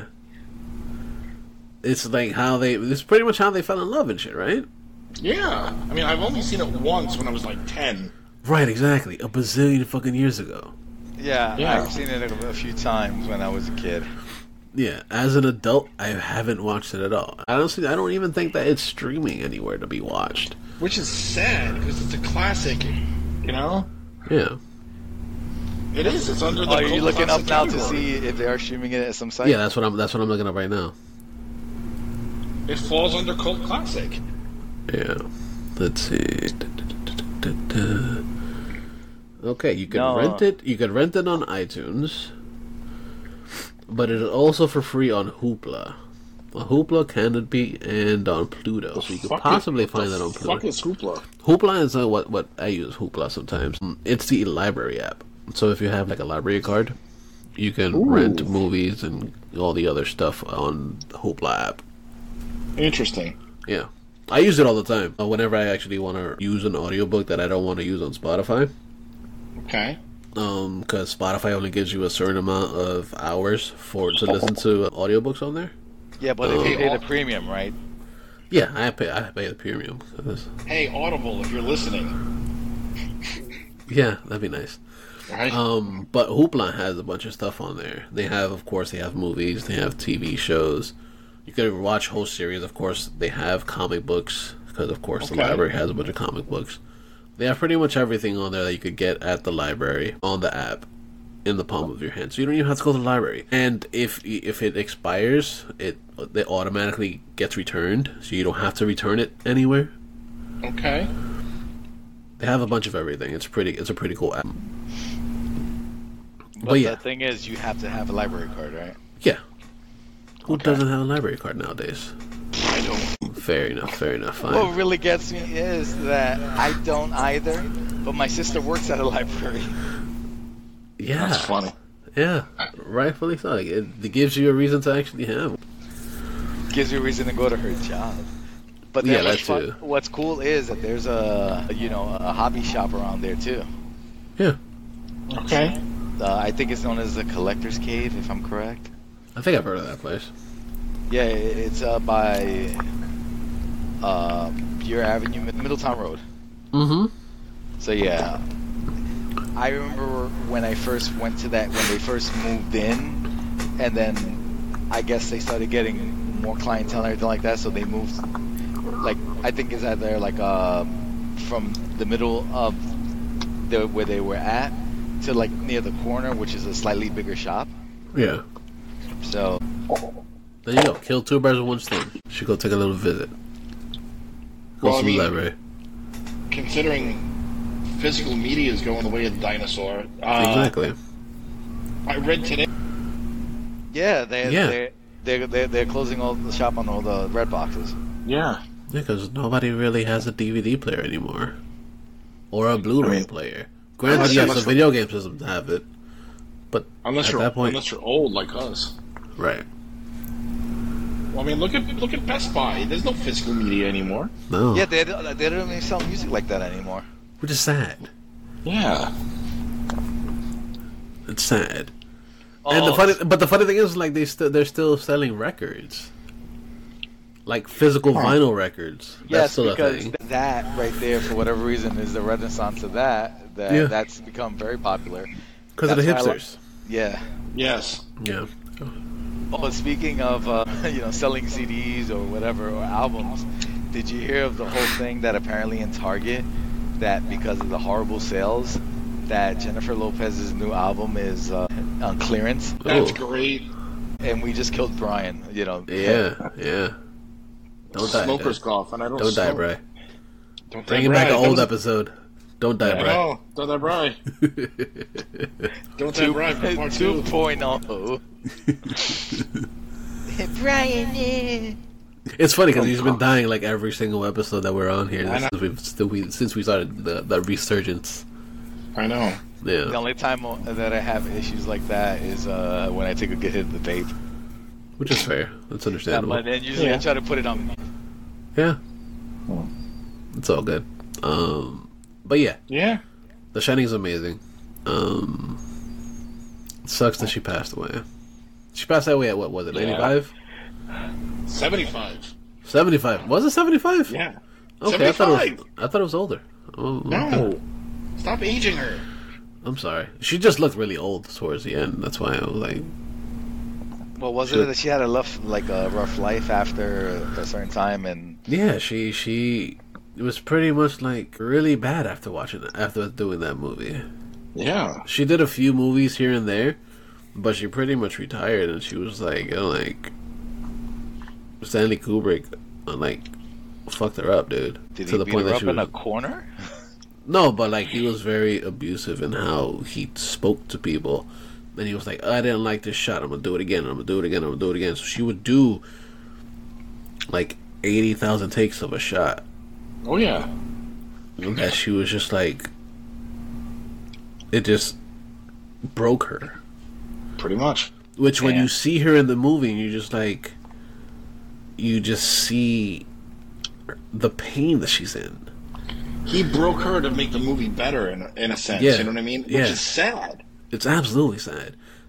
It's like how they it's pretty much how they fell in love and shit, right? Yeah. I mean, I've only seen it once when I was like ten. Right, exactly. A bazillion fucking years ago. Yeah, Yeah. I've seen it a, a few times when I was a kid. Yeah, as an adult, I haven't watched it at all. Honestly, I don't even think that it's streaming anywhere to be watched. Which is sad, because it's a classic, you know? Yeah. It is. It's under the Oh, are you cult looking up classic now to category. see if they are streaming it at some site? Yeah, that's what I'm. That's what I'm looking up right now. It falls under cult classic. Yeah. Let's see. Okay, you can No. rent it. You can rent it on iTunes, but it is also for free on Hoopla. On Hoopla, Canopy, and on Pluto. So you could Fuck possibly it. find the that on Fuck Pluto. is Hoopla. Hoopla is uh, what what I use Hoopla sometimes. It's the library app. So if you have like a library card, you can Ooh. rent movies and all the other stuff on the Hoopla app. Interesting. Yeah. I use it all the time. Uh, Whenever I actually want to use an audiobook that I don't want to use on Spotify. Okay. Um, because Spotify only gives you a certain amount of hours for to listen to audiobooks on there. Yeah, but if you pay the premium, right? Yeah, I pay. I pay the premium. Hey, Audible, if you're listening. Yeah, that'd be nice. Right? Um, but Hoopla has a bunch of stuff on there. They have, of course, they have movies. They have T V shows. You could watch whole series. Of course, they have comic books because, of course, Okay. the library has a bunch of comic books. They have pretty much everything on there that you could get at the library on the app in the palm of your hand. So you don't even have to go to the library. And if if it expires, it it automatically gets returned. So you don't have to return it anywhere. Okay. They have a bunch of everything. It's pretty. It's a pretty cool app. But, But yeah. the thing is, you have to have a library card, right? Yeah. Who Okay. doesn't have a library card nowadays? I don't. Fair enough. Fair enough. Fine. What really gets me is that I don't either, but my sister works at a library. Yeah. That's funny. Yeah. Rightfully so. Like, it, it gives you a reason to actually have. Gives you a reason to go to her job. But then Yeah, that what's, fun- too. what's cool is that there's a you know a hobby shop around there too. Yeah. Okay. Uh, I think it's known as the Collector's Cave, if I'm correct. I think I've heard of that place. Yeah, it- it's uh, by uh, Pure Avenue, Mid- Middletown Road. Mm-hmm. So yeah, I remember when I first went to that, when they first moved in, and then I guess they started getting more clientele and everything like that, so they moved, like, I think it's either like uh, from the middle of the, where they were at to like near the corner, which is a slightly bigger shop. Yeah. So There you go. Kill two birds with one stone. Should go take a little visit. Go Well, I to the mean- library. Considering physical media is going the way of the dinosaur. Uh, Exactly. I read today. yeah, they Yeah. they they're, they're they're closing all the shop on all the red boxes. Yeah. Yeah, because nobody really has a D V D player anymore. Or a Blu-ray I mean- player. Granted, Unless- yes, unless the we're- video game systems have it. But Unless at you're that point... unless you're old like us. Right. Well, I mean, look at look at Best Buy. There's no physical media anymore. No. Yeah, they don't- they don't even sell music like that anymore. Which is sad. Yeah. It's sad. And the Oh, funny, but the funny thing is, like they st- they're still selling records, like physical vinyl records. That's yes, still a because thing. th- that right there, for whatever reason, is the renaissance of that. That Yeah. that's become very popular. Because of the that's why I hipsters. Yeah. Yes. Yeah. Oh, speaking of uh, you know selling C Ds or whatever or albums, did you hear of the whole thing that apparently in Target, that because of the horrible sales, that Jennifer Lopez's new album is uh, on clearance, That's Ooh. great. and we just killed Brian. You know. Yeah. Yeah. Don't die. Smoker's Don't, golf, and I don't. don't die, smoke. Bry. Don't Bringing die, back an Bri. old Don't- episode. Don't die, I Bry. know. Don't die, Bry. Don't die, Bry. For part two. two point oh. Brian. It's funny because Oh, he's been God. dying like every single episode that we're on here I know. since we've still we since we started the, the resurgence. I know. The Yeah, only time that I have issues like that is uh, when I take a good hit of the vape. which is fair. That's Yeah, understandable. but then usually I Yeah. try to put it on. Yeah, it's all good. Um, but yeah, Yeah. The Shining's amazing. Um, it sucks that she passed away. She passed away at what was it? Yeah. eighty-five? Seventy-five. seventy-five? Was it seventy-five? Yeah. Okay, I thought it was. Seventy-five. I thought it was older. Oh, okay. No. Stop aging her. I'm sorry. She just looked really old towards the end. That's why I was like, Well, wasn't it that she had a rough, like a rough life after a certain time, and yeah, she she it was pretty much like really bad after watching it, after doing that movie. Yeah. She did a few movies here and there, but she pretty much retired, and she was like, you know, like Stanley Kubrick, uh, like fucked her up, dude. did to he the beat point her that up she in was a corner? no, but like he was very abusive in how he spoke to people. And he was like, I didn't like this shot. I'm gonna do it again. I'm gonna do it again. I'm gonna do it again. So she would do like eighty thousand takes of a shot. Oh yeah. That she was just like, it just broke her. Pretty much. Which when Yeah. you see her in the movie, you just like, you just see the pain that she's in. He broke her to make the movie better in a, in a sense. Yeah. You know what I mean? Which Yeah. is sad. It's absolutely sad.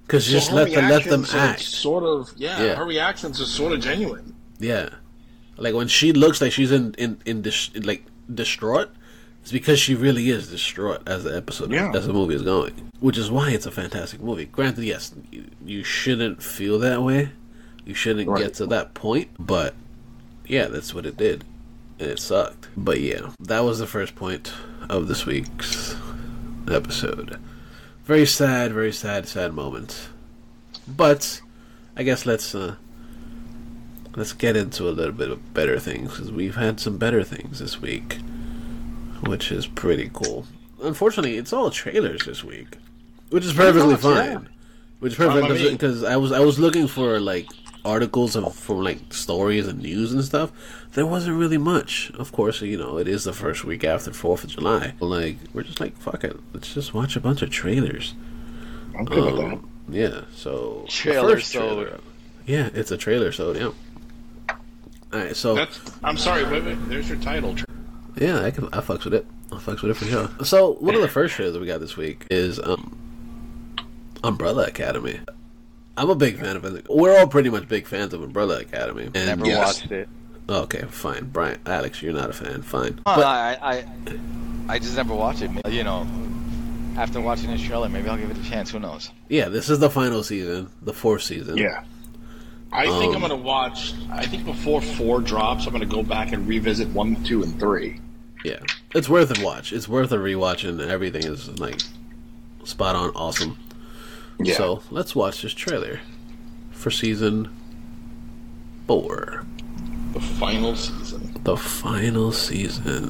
Because So just her let them let them reactions are act. Sort of, yeah, Yeah. Her reactions are sort of genuine. Yeah, like when she looks like she's in in in dis- like distraught, it's because she really is distraught as the episode Yeah. as the movie is going. Which is why it's a fantastic movie. Granted, yes, you, you shouldn't feel that way. You shouldn't Right. get to that point. But yeah, that's what it did, and it sucked. But yeah, that was the first point of this week's episode. Very sad, very sad, sad moment. But I guess let's uh, let's get into a little bit of better things, because we've had some better things this week, which is pretty cool. Unfortunately, it's all trailers this week, which is perfectly much, yeah. fine. Which is Fine by perfect me. because I was I was looking for like articles of from like stories and news and stuff. There wasn't really much. Of course, you know it is the first week after Fourth of July. Like we're just like fuck it, let's just watch a bunch of trailers. I'm good with that. Um, yeah, so the Trailer first sold. trailer- Yeah, it's a trailer, so yeah. All right, so That's. I'm sorry. Wait, wait. There's your title. yeah, I can I fucks with it. I fucks with it for sure. So one of the first trailers that we got this week is um, Umbrella Academy. I'm a big fan of it. We're all pretty much big fans of Umbrella Academy. And Never Yes. watched it. Okay, fine. Brian, Alex, you're not a fan. Fine. Well, But I, I, I just never watched it. You know, after watching this trailer, maybe I'll give it a chance. Who knows? yeah, this is the final season, the fourth season. Yeah. I think Um, I'm gonna watch. I think before four drops, I'm gonna go back and revisit one, two, and three. Yeah, it's worth a watch. It's worth a rewatch, and everything is like spot on, awesome. Yeah. So let's watch this trailer for season four, The final season. the final season.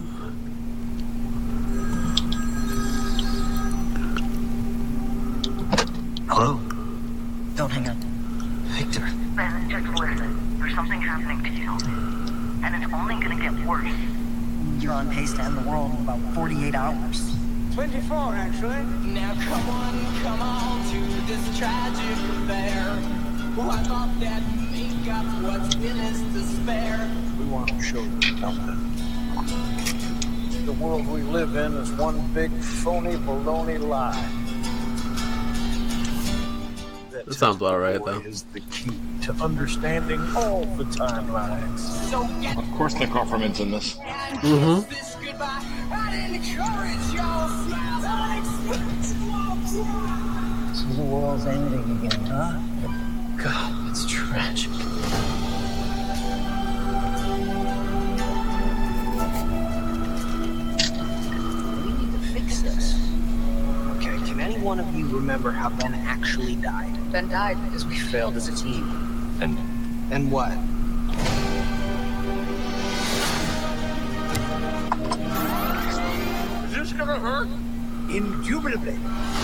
Hello? Don't hang up. Victor. Ben, just listen. There's something happening to you. And it's only gonna get worse. You're on pace to end the world in about forty-eight hours. twenty-four, actually. Now come on, come on to this tragic affair. Wipe off that makeup, what's in is despair. We want to show you something. The world we live in is one big phony baloney lie. That sounds about right, though. Is the key to understanding all the timelines. So get Of course, Nick Offerman's in this. Mhm. this goodbye and encourage your smiles. I expect more. So the world's ending again, huh? God, it's tragic. We need to fix this. Okay, can any one of you remember how Ben actually died? Ben died because we failed as a team. And and what? Is this gonna hurt? Indubitably.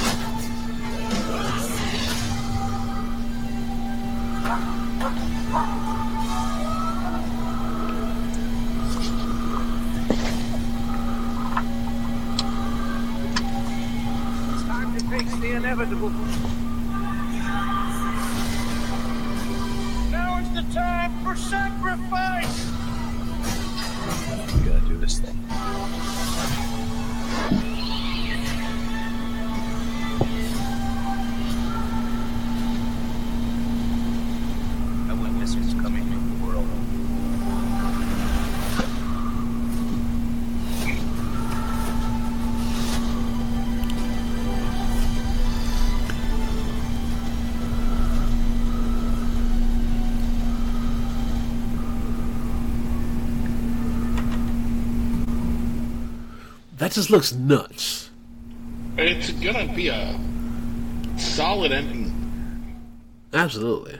It's time to face the inevitable. Now is the time for sacrifice! We gotta do this thing. I witnessed what's coming to the world. That just looks nuts. It's gonna be a solid ending. Absolutely.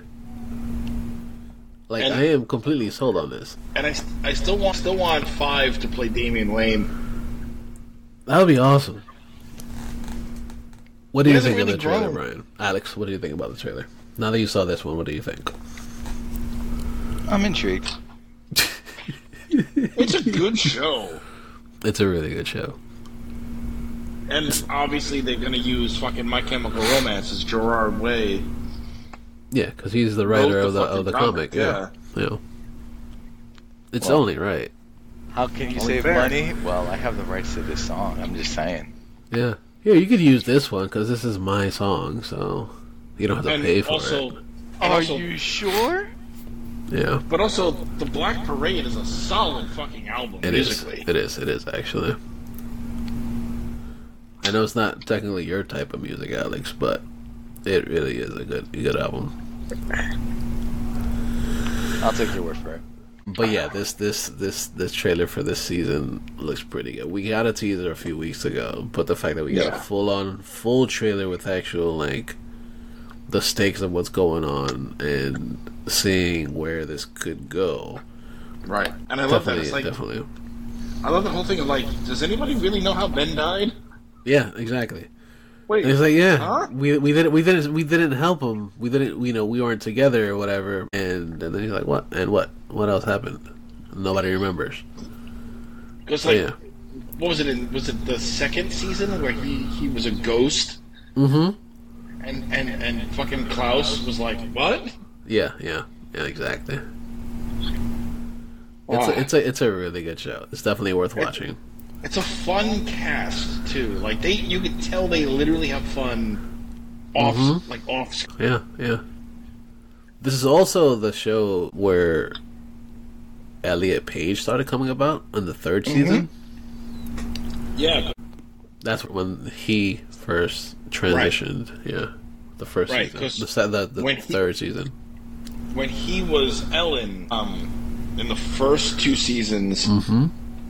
Like And- I am completely sold on this. And I, I still want still want Five to play Damian Wayne. That would be awesome. What do He you hasn't think really of the trailer, grown. Brian? Alex, what do you think about the trailer? Now that you saw this one, what do you think? I'm intrigued. It's a good show. It's a really good show. And obviously they're gonna use fucking My Chemical Romance as Gerard Way. Yeah, because he's the writer Wrote of the the of the fucking comic. comic, Yeah, yeah. It's Well- only right. How can you Only save fair. money? Well, I have the rights to this song. I'm just saying. Yeah, yeah. You could use this one because this is my song. So You don't have to and pay for also, it. Are also, you sure? Yeah, But also, the Black Parade is a solid fucking album it is. musically. It is. It is actually. I know it's not technically your type of music, Alex, but it really is a good, a good album. I'll take your word for it. But yeah, this this this this trailer for this season looks pretty good. We got a teaser a few weeks ago, but the fact that we got Yeah. a full on full trailer with actual like the stakes of what's going on and seeing where this could go. Right. And I love that. Definitely, It's like, definitely. I love the whole thing of like, does anybody really know how Ben died? Yeah, exactly. Wait. And it's like, yeah, Huh? we we didn't we didn't we didn't help him. We didn't, you know, we weren't together or whatever. And and then he's like, what? And what? What else happened? Nobody remembers. Because So, like, yeah. what was it in? Was it the second season where he he was a ghost? Mm-hmm. And and and fucking Klaus was like, what? Yeah, yeah, yeah, exactly. Wow. It's a, it's a it's a really good show. It's definitely worth It- watching. It's a fun cast too. Like they, you could tell they literally have fun off, Mhm. like off. sc- Yeah, yeah. This is also the show where Elliot Page started coming about in the third Mm-hmm. season. Yeah, That's when he first transitioned. Yeah, the first Right, season, 'cause the, se- the, the when he- third season. when he was Ellen, um, in the first two seasons, Mm-hmm.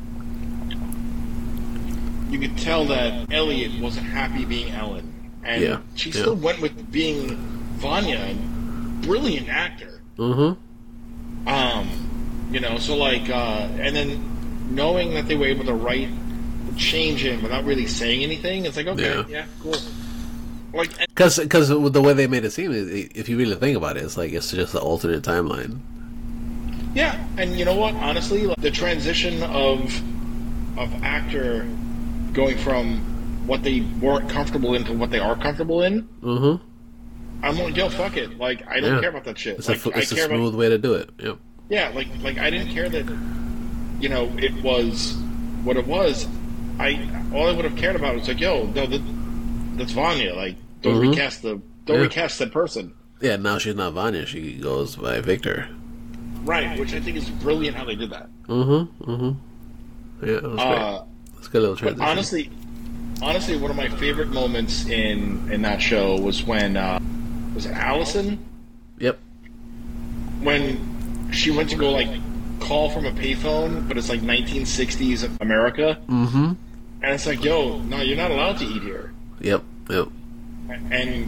you could tell that Elliot wasn't happy being Ellen, and Yeah, she yeah. still went with being Vanya, brilliant actor. Mm-hmm. Um, you know, so like, uh, and then knowing that they were able to write, change him without really saying anything, it's like, okay, Yeah. yeah, cool. Like, and- Because because the way they made it seem, is, if you really think about it, it's like it's just an alternate timeline. yeah, and you know what? Honestly, like, the transition of of actor going from what they weren't comfortable in to what they are comfortable in, Mm-hmm. I'm like, yo, fuck it. Like, I don't Yeah. care about that shit. It's like, a f- it's I a care smooth about, way to do it. Yep. yeah, like, like I didn't care that, you know, it was what it was. I all I would have cared about was like, yo, no, that, that's Vanya. Like, don't Mhm. recast the, don't Yeah. recast that person. Yeah. Now she's not Vanya. She goes by Victor. Right, which I think is brilliant how they did that. Mm-hmm. Mm-hmm. Yeah, that was Uh, great. It's a good little But transition. honestly, honestly, one of my favorite moments in in that show was when uh, was it Allison Yep. when she went to go like call from a payphone, but it's like nineteen sixties America, Mm-hmm. and it's like, yo, no, you're not allowed to eat here, Yep. Yep. and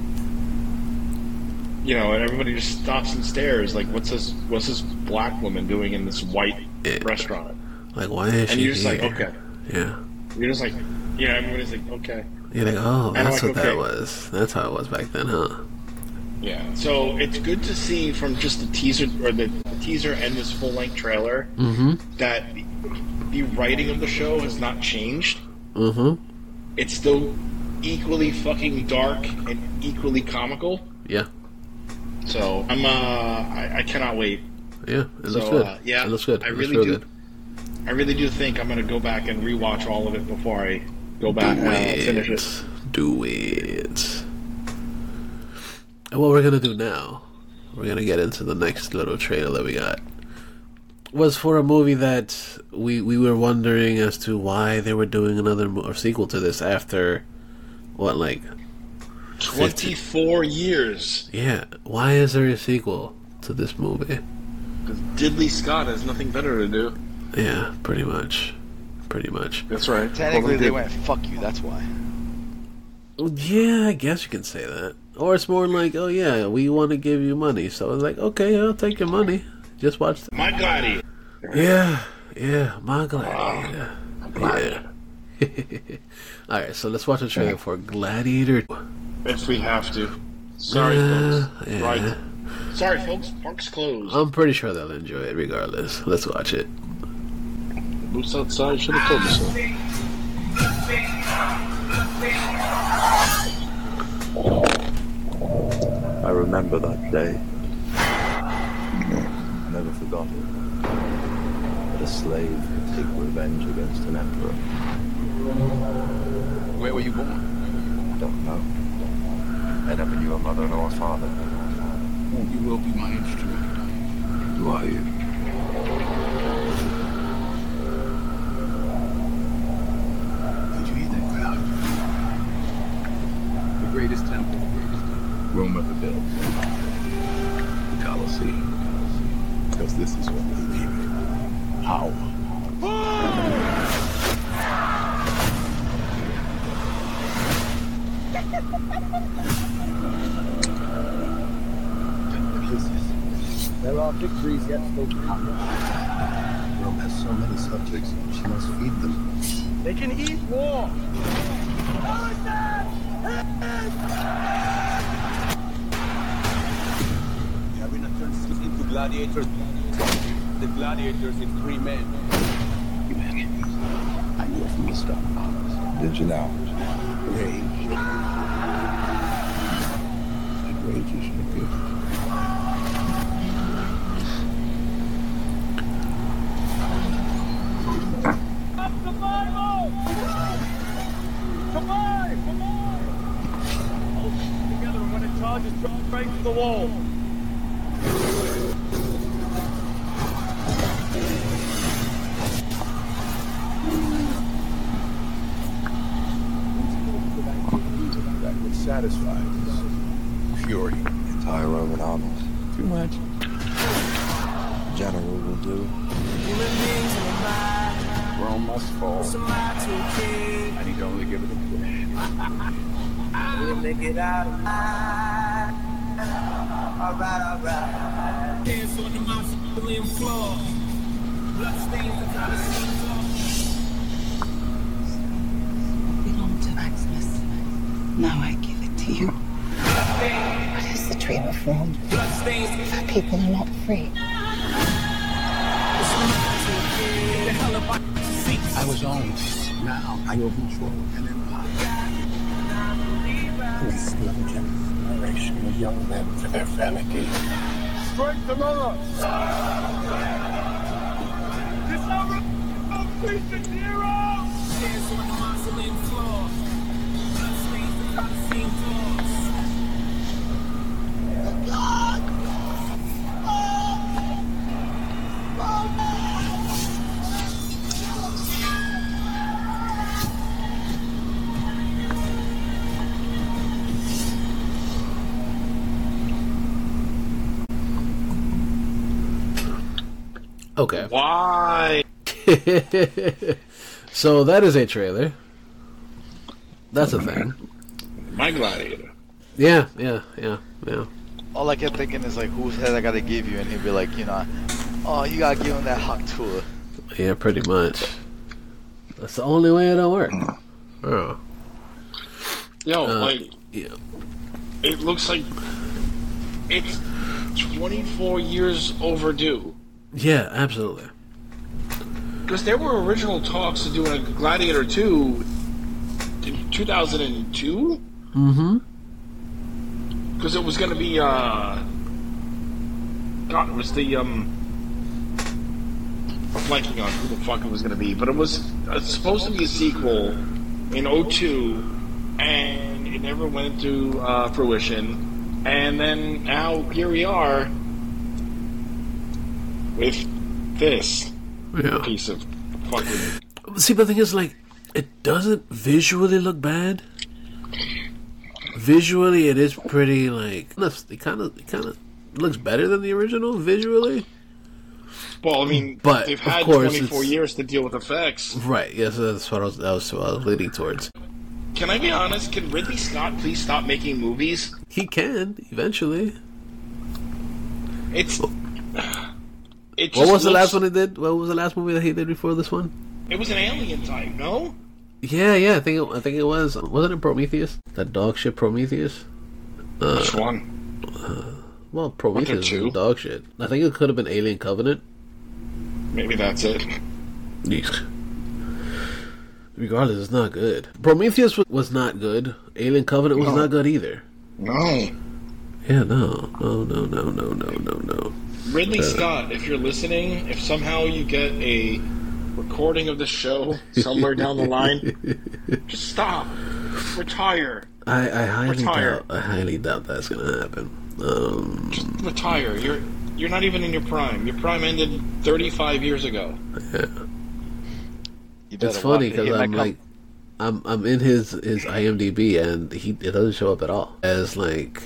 you know, and everybody just stops and stares, like, what's this? What's this black woman doing in this white Yeah. restaurant? Like, why is And she you're just like, here? okay. Yeah. You're just like, you know, everybody's like, okay. You're like, oh, And I'm that's like, what okay. that was. That's how it was back then, huh? Yeah, so it's good to see from just the teaser or the teaser and this full length trailer Mm-hmm. that the, the writing of the show has not changed. Mm-hmm. It's still equally fucking dark and equally comical. Yeah. So I'm uh I, I cannot wait. Yeah. It looks So, good. uh, yeah, It looks good. I It really looks real do. good. I really do think I'm gonna go back and rewatch all of it before I go back Do and uh, it. finish it. Do it. And what we're gonna do now, we're gonna get into the next little trailer that we got. Was for a movie that we we were wondering as to why they were doing another mo- or sequel to this after what, like Twenty-four years. yeah, why is there a sequel to this movie? Because Diddley Scott has nothing better to do. Yeah, pretty much, pretty much. That's right. Technically, they went, fuck you, that's why. Yeah, I guess you can say that. Or it's more like, oh yeah, we want to give you money, so it's like, okay, I'll take your money. Just watch. The- My Gladiator. yeah, yeah, my Gladiator. Yeah. All right, so let's watch the trailer for Gladiator. If we have to. Sorry, Yeah, folks. yeah. Right. Sorry, folks. Park's closed. I'm pretty sure they'll enjoy it regardless. Let's watch it. Moose outside should have told me so. I remember that day. I never forgot it. That a slave could take revenge against an emperor. Where were you born? I don't know. end up in your mother-in-law's father. Well, you will be my instrument. Who are you? Did you hear that crowd? The greatest temple Rome ever built. The Colosseum. Because this is what we need. Power. There are victories yet still to come. Rome has so many subjects. She must feed them. They can eat war. The arena turns into gladiators. The gladiators in three men. I knew from the start. Did you now? Rage. And rage is no good. Right to the wall. That would satisfy us. Fury. Entire Roman armies. Too much. General will do. Human beings in the mind, Rome must fall. somebody to king. I need to only give it a push. We'll make it out alive. Alright, alright. Hands on the mausoleum floor. Bloodstains the Colosseum floor. Belong to Maximus. Now I give it to you. What is the dream of Rome? Bloodstains. Our people are not free. I was owned. Now I will control an empire. We see a generation of young men for their vanity. Strength among us! This hour of peace and hero! Hands on the mausoleum floor. Bloodstains the Colosseum floors. God! Okay. Why? So that is a trailer. That's a thing. My Gladiator. Yeah, yeah, yeah, yeah. All I kept thinking is like, whose head I gotta give you, and he'd be like, you know, oh, you gotta give him that hawk tour. Yeah, pretty much. That's the only way it'll work. Oh. Yo, Uh, like, yeah. it looks like it's twenty-four years overdue. Yeah, absolutely. Because there were original talks of doing a Gladiator two in two thousand two? Mm-hmm. Because it was going to be, uh... God, it was the, um... I'm blanking on who the fuck it was going to be, but it was uh, supposed to be a sequel in oh two, and it never went into uh, fruition. And then now here we are with this Yeah. piece of fucking... See, but the thing is, like, it doesn't visually look bad. Visually, it is pretty, like, it kind of, it kind of looks better than the original visually. Well, I mean, But, they've of had course, twenty-four it's- years to deal with effects. Right. Yes, that's what I was. That was what I was leading towards. Can I be honest? Can Ridley Scott please stop making movies? He can eventually. It's. It What just was the last looks- one he did? What was the last movie that he did before this one? It was an alien type, no? Yeah, yeah. I think it, I think it was. Wasn't it Prometheus? That dog shit Prometheus. Uh, Which one? Uh, well, Prometheus two? is dog shit. I think it could have been Alien Covenant. Maybe that's it. Yeesh. Regardless, it's not good. Prometheus wa- was not good. Alien Covenant was No. not good either. No. Yeah, no, no, no, no, no, no, no, no. Ridley Uh, Scott, if you're listening, if somehow you get a recording of the show somewhere down the line, just stop. Retire. I, I highly Retire. doubt. I highly doubt that's gonna happen. Um, Retire. You're you're not even in your prime. Your prime ended thirty-five years ago. yeah. You better It's funny watch it. because He might I'm come- like, I'm I'm in his his IMDb and he it doesn't show up at all as like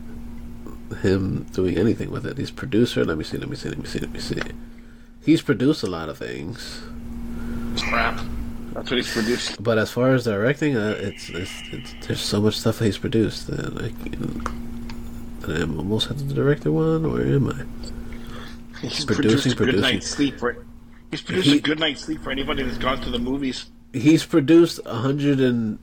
him doing anything with it. He's producer. Let me see. Let me see. Let me see. Let me see. He's produced a lot of things. Crap. That's what he's produced. But as far as directing, uh, it's, it's it's there's so much stuff that he's produced. That like, you know, that I'm almost at the director one. Where am I? He's Producing, produced a good producing. night's sleep for He's produced He- a good night's sleep for anybody that's gone to the movies. He's produced one hundred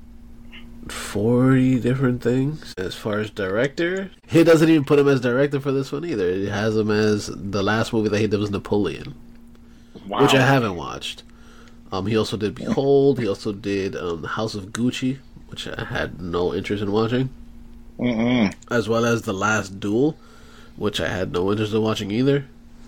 forty different things. As far as director, he doesn't even put him as director for this one either. He has him as the last movie that he did was Napoleon, Wow. which I haven't watched. Um, he also did Behold. He also did um, The House of Gucci, which I had no interest in watching, Mm-mm. as well as The Last Duel, which I had no interest in watching either.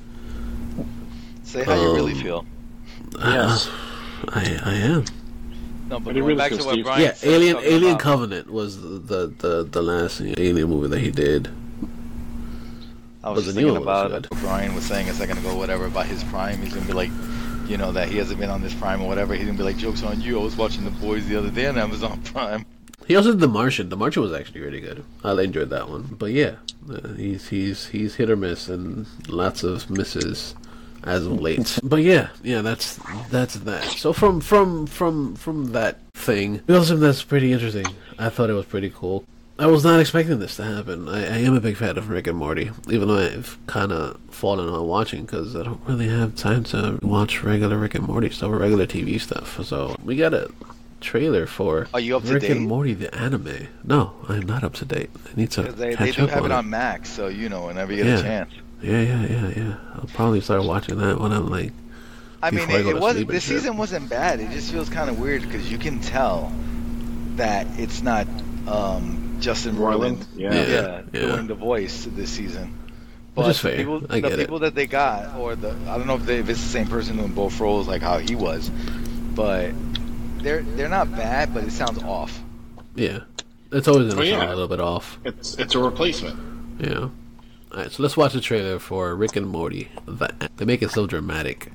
Say how you really Um, feel. Yes. Uh, I I am. No, but But it going really back to feels what Steve. Brian Yeah, said, Alien talking Alien about- Covenant was the, the the the last Alien movie that he did. I was But just the new thinking one was about good. what Brian was saying a second ago, whatever, about his prime. He's gonna be like, you know, that he hasn't been on this prime or whatever. He's gonna be like, joke's on you. I was watching The Boys the other day on Amazon Prime. He also did The Martian. The Martian was actually really good. I enjoyed that one. But yeah, uh, he's he's he's hit or miss and lots of misses as of late. But yeah, yeah, that's that's that. So from from from from that thing, we also that's pretty interesting. I thought it was pretty cool. I was not expecting this to happen. I, I am a big fan of Rick and Morty, even though I've kind of fallen on watching because I don't really have time to watch regular Rick and Morty stuff or regular T V stuff. So we got a trailer for Are you up to Rick date? and Morty the anime. No, I'm not up to date. I need to Because they, they catch do up have on it on Max, so you know, whenever you get Yeah. a chance. Yeah, yeah, yeah, yeah. I'll probably start watching that when I'm like. I mean, before I it, go it to was sleep and the shit. season wasn't bad. It just feels kind of weird because you can tell that it's not um, Justin Roiland? Roiland, Yeah. yeah, Yeah, yeah. doing the voice this season. Which But is fair. the people, I the get it. people that they got, or the I don't know if, they, if it's the same person doing both roles like how he was, but they're they're not bad, but it sounds off. Yeah, it's always gonna Oh, yeah. sound a little bit off. It's it's a replacement. Yeah. All right, so let's watch the trailer for Rick and Morty. The- They make it so dramatic.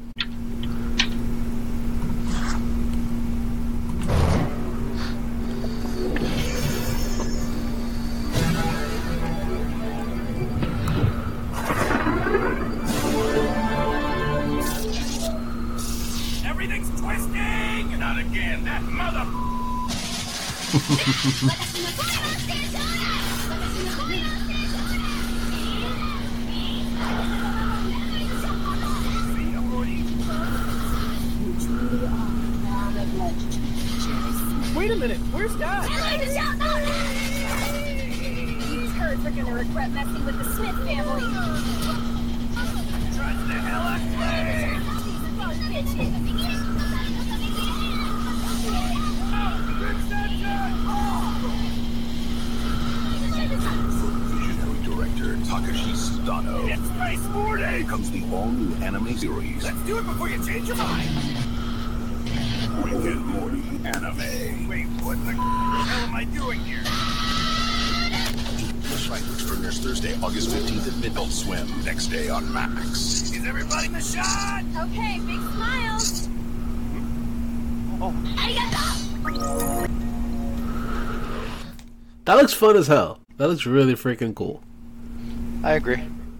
Everything's twisting! Not again, that mother... Wait a minute, where's Dad? These turds are gonna regret messing with the Smith family. Trust the hell out of me! Visionary director Takashi Sudano. It's Space forty! Here comes the all-new anime series, Let's do it before you change your mind! Rick and Morty Anime. Wait, what the hell am I doing here? That's right, which premieres Thursday, August fifteenth at Adult Swim. Next day on Max. Is everybody in the shot? Okay, big smile. Oh. Arigato! That looks fun as hell. That looks really freaking cool. I agree.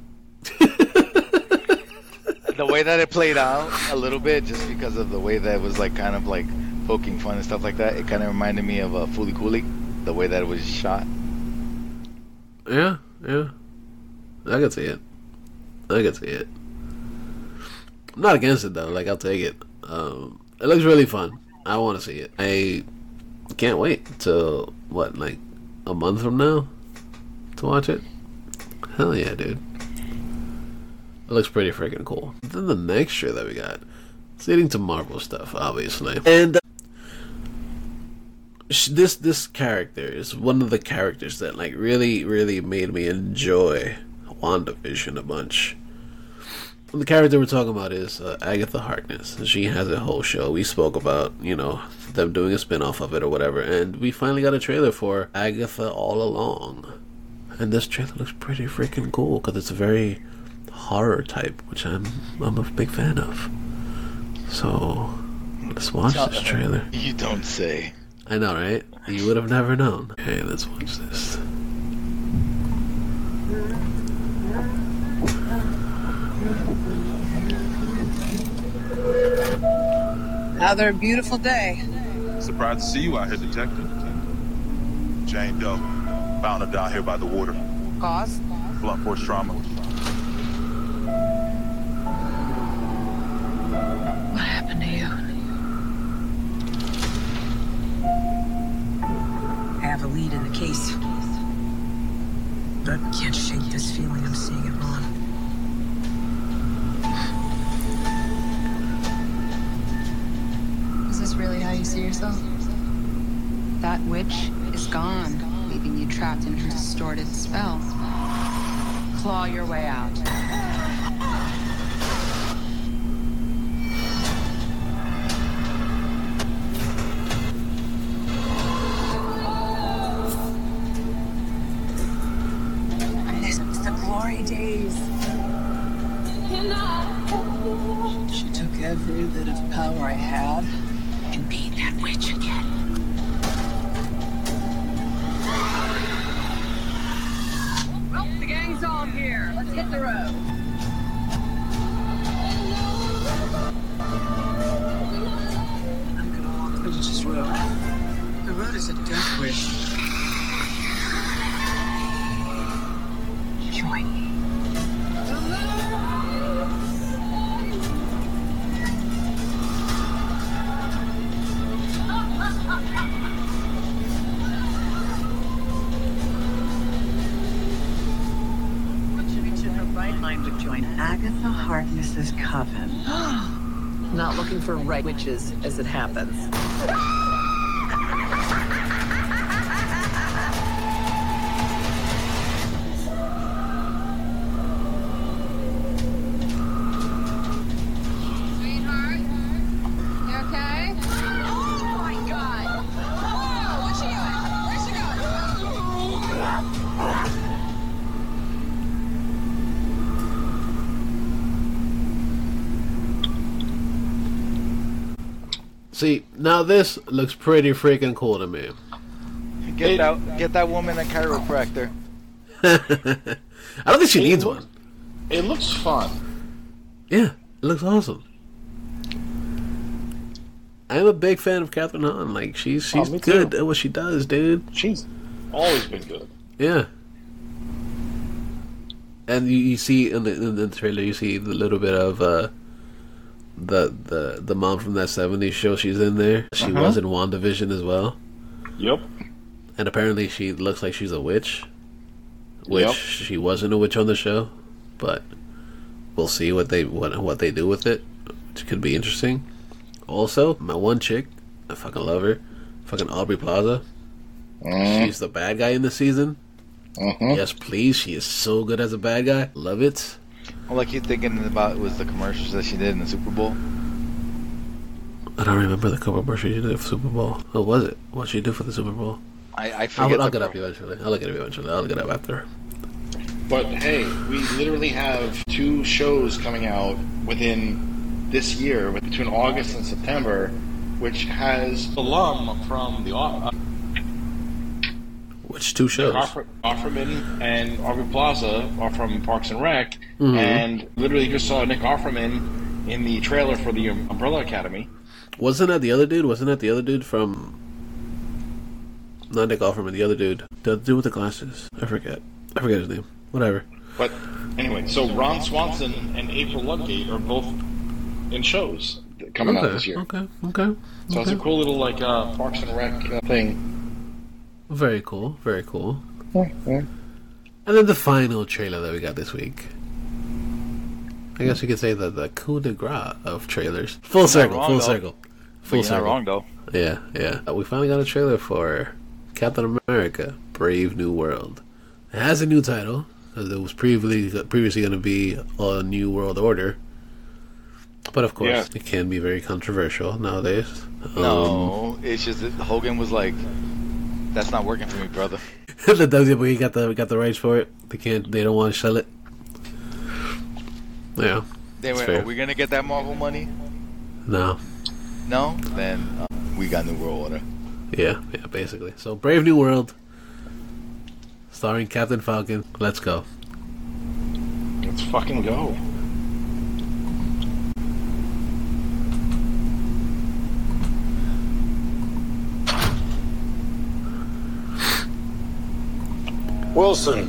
The way that it played out a little bit, just because of the way that it was like kind of like poking fun and stuff like that, it kind of reminded me of uh, Fooly Cooly, the way that it was shot. Yeah, yeah. I can see it. I can see it. I'm not against it though. Like I'll take it. Um, it looks really fun. I want to see it. I can't wait till what, like a month from now, to watch it. Hell yeah, dude. It looks pretty freaking cool. Then the next show that we got, it's leading to Marvel stuff, obviously, and uh, sh- this this character is one of the characters that like really, really made me enjoy WandaVision a bunch. The character we're talking about is uh, Agatha Harkness. She has a whole show. We spoke about, you know, them doing a spin-off of it or whatever, and we finally got a trailer for Agatha All Along. And this trailer looks pretty freaking cool because it's a very horror type, which I'm I'm a big fan of. So let's watch this trailer. You don't say. I know, right? You would have never known. Okay, let's watch this. Another beautiful day. Surprised to see you out here, Detective. Jane Doe. Found her down here by the water. Cause? Blunt force trauma. What happened to you? I have a lead in the case. But I can't shake this feeling I'm seeing it wrong. Is this really how you see yourself? That witch is gone, leaving you trapped in her distorted spell. Claw your way out. This is the glory days. She took every bit of power I had and beat that witch again. Well, the gang's on here. Let's hit the road. I'm gonna walk the witch's road. The road is a death wish. Join me. Would join Agatha Harkness's coven. Not looking for right witches, as it happens. Sweetheart, you okay? Oh my God! Whoa, what's she doing? Where's she going? See, now this looks pretty freaking cool to me. Get it, that get that woman a chiropractor. I don't think she needs one. It looks fun. Yeah, it looks awesome. I'm a big fan of Catherine Hahn. Like she's she's oh, good too. at what she does, dude. She's always been good. Yeah. And you, you see in the in the trailer, you see the little bit of uh, the the the mom from that seventies show. She's in there. She uh-huh. was in WandaVision as well. Yep. And apparently, she looks like she's a witch. Which yep. she wasn't a witch on the show, but we'll see what they what what they do with it, which could be interesting. Also, my one chick, I fucking love her, fucking Aubrey Plaza. Mm. She's the bad guy in the season. Mm-hmm. Yes, please. She is so good as a bad guy. Love it. All I keep thinking about was the commercials that she did in the Super Bowl. I don't remember the commercial she did for Super Bowl. What was it? What did she do for the Super Bowl? I, I forget. I'll, I'll look it up eventually. I'll look it up eventually. I'll look it up after. But hey, we literally have two shows coming out within this year, between August and September, which has alum from the uh, which two shows? Offer, Offerman and Aubrey Plaza are from Parks and Rec, mm-hmm. and literally just saw Nick Offerman in the trailer for the Umbrella Academy. Wasn't that the other dude? Wasn't that the other dude from? Not Nick Offerman, the other dude. The dude with the glasses. I forget. I forget his name. Whatever. But anyway, so Ron Swanson and April Ludgate are both in shows coming okay, out this year. Okay, okay. So okay. it's a cool little like uh, Parks and Rec uh, thing. Very cool. Very cool. Mm-hmm. And then the final trailer that we got this week. I guess you could say that the coup de grace of trailers. Full circle. Wrong, full though. circle. Full you're circle. Not wrong though. Yeah, yeah. Uh, we finally got a trailer for Captain America: Brave New World. It has a new title because it was previously previously going to be a New World Order, But of course, Yeah. it can be very controversial nowadays. No, it's just that Hogan was like, "That's not working for me, brother." Um, the W W E got the got the rights for it. They can't. They don't want to sell it. Yeah. They that's went, fair. "Are we gonna get that Marvel money?" No. No, then uh, we got New World Order. Yeah, yeah, basically. So Brave New World, starring Captain Falcon. Let's go. Let's fucking go. Wilson.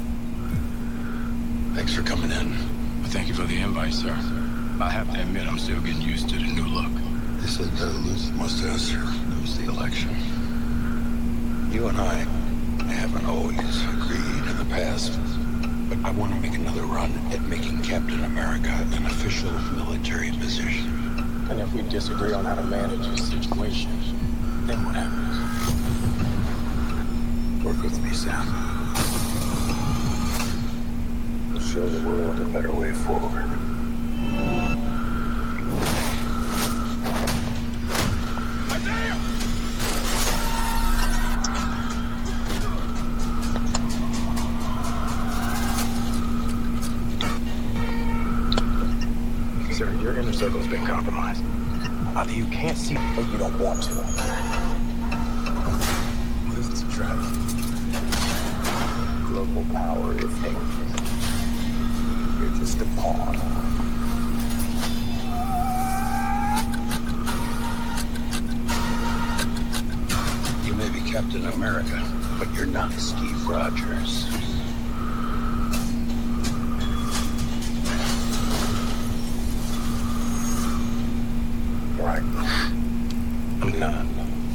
Thanks for coming in. Well, thank you for the invite, sir. I have to admit, I'm still getting used to the new look. They said uh, lose the mustache or lose the election. You and I haven't always agreed in the past, but I want to make another run at making Captain America an official military position. And if we disagree on how to manage the situation, then what happens? Work with me, Sam. We'll show the world a better way forward. Sir, your inner circle's been compromised. Either you can't see or you don't want to. What is this trap? Global power is dangerous. You're just a pawn. You may be Captain America, but you're not Steve Rogers. Right. I'm not.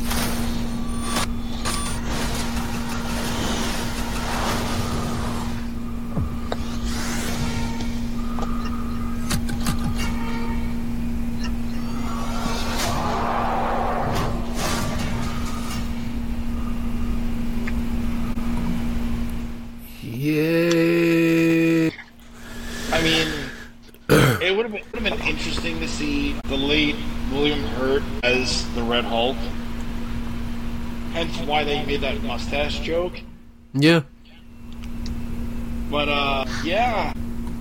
Yay! I mean, it would have been, would have been interesting to see the late William Hurt as the Red Hulk. Hence why they made that mustache joke. Yeah. But, uh, yeah.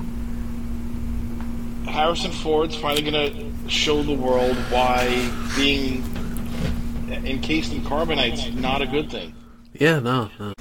Harrison Ford's finally gonna show the world why being encased in carbonite's not a good thing. Yeah, no, no.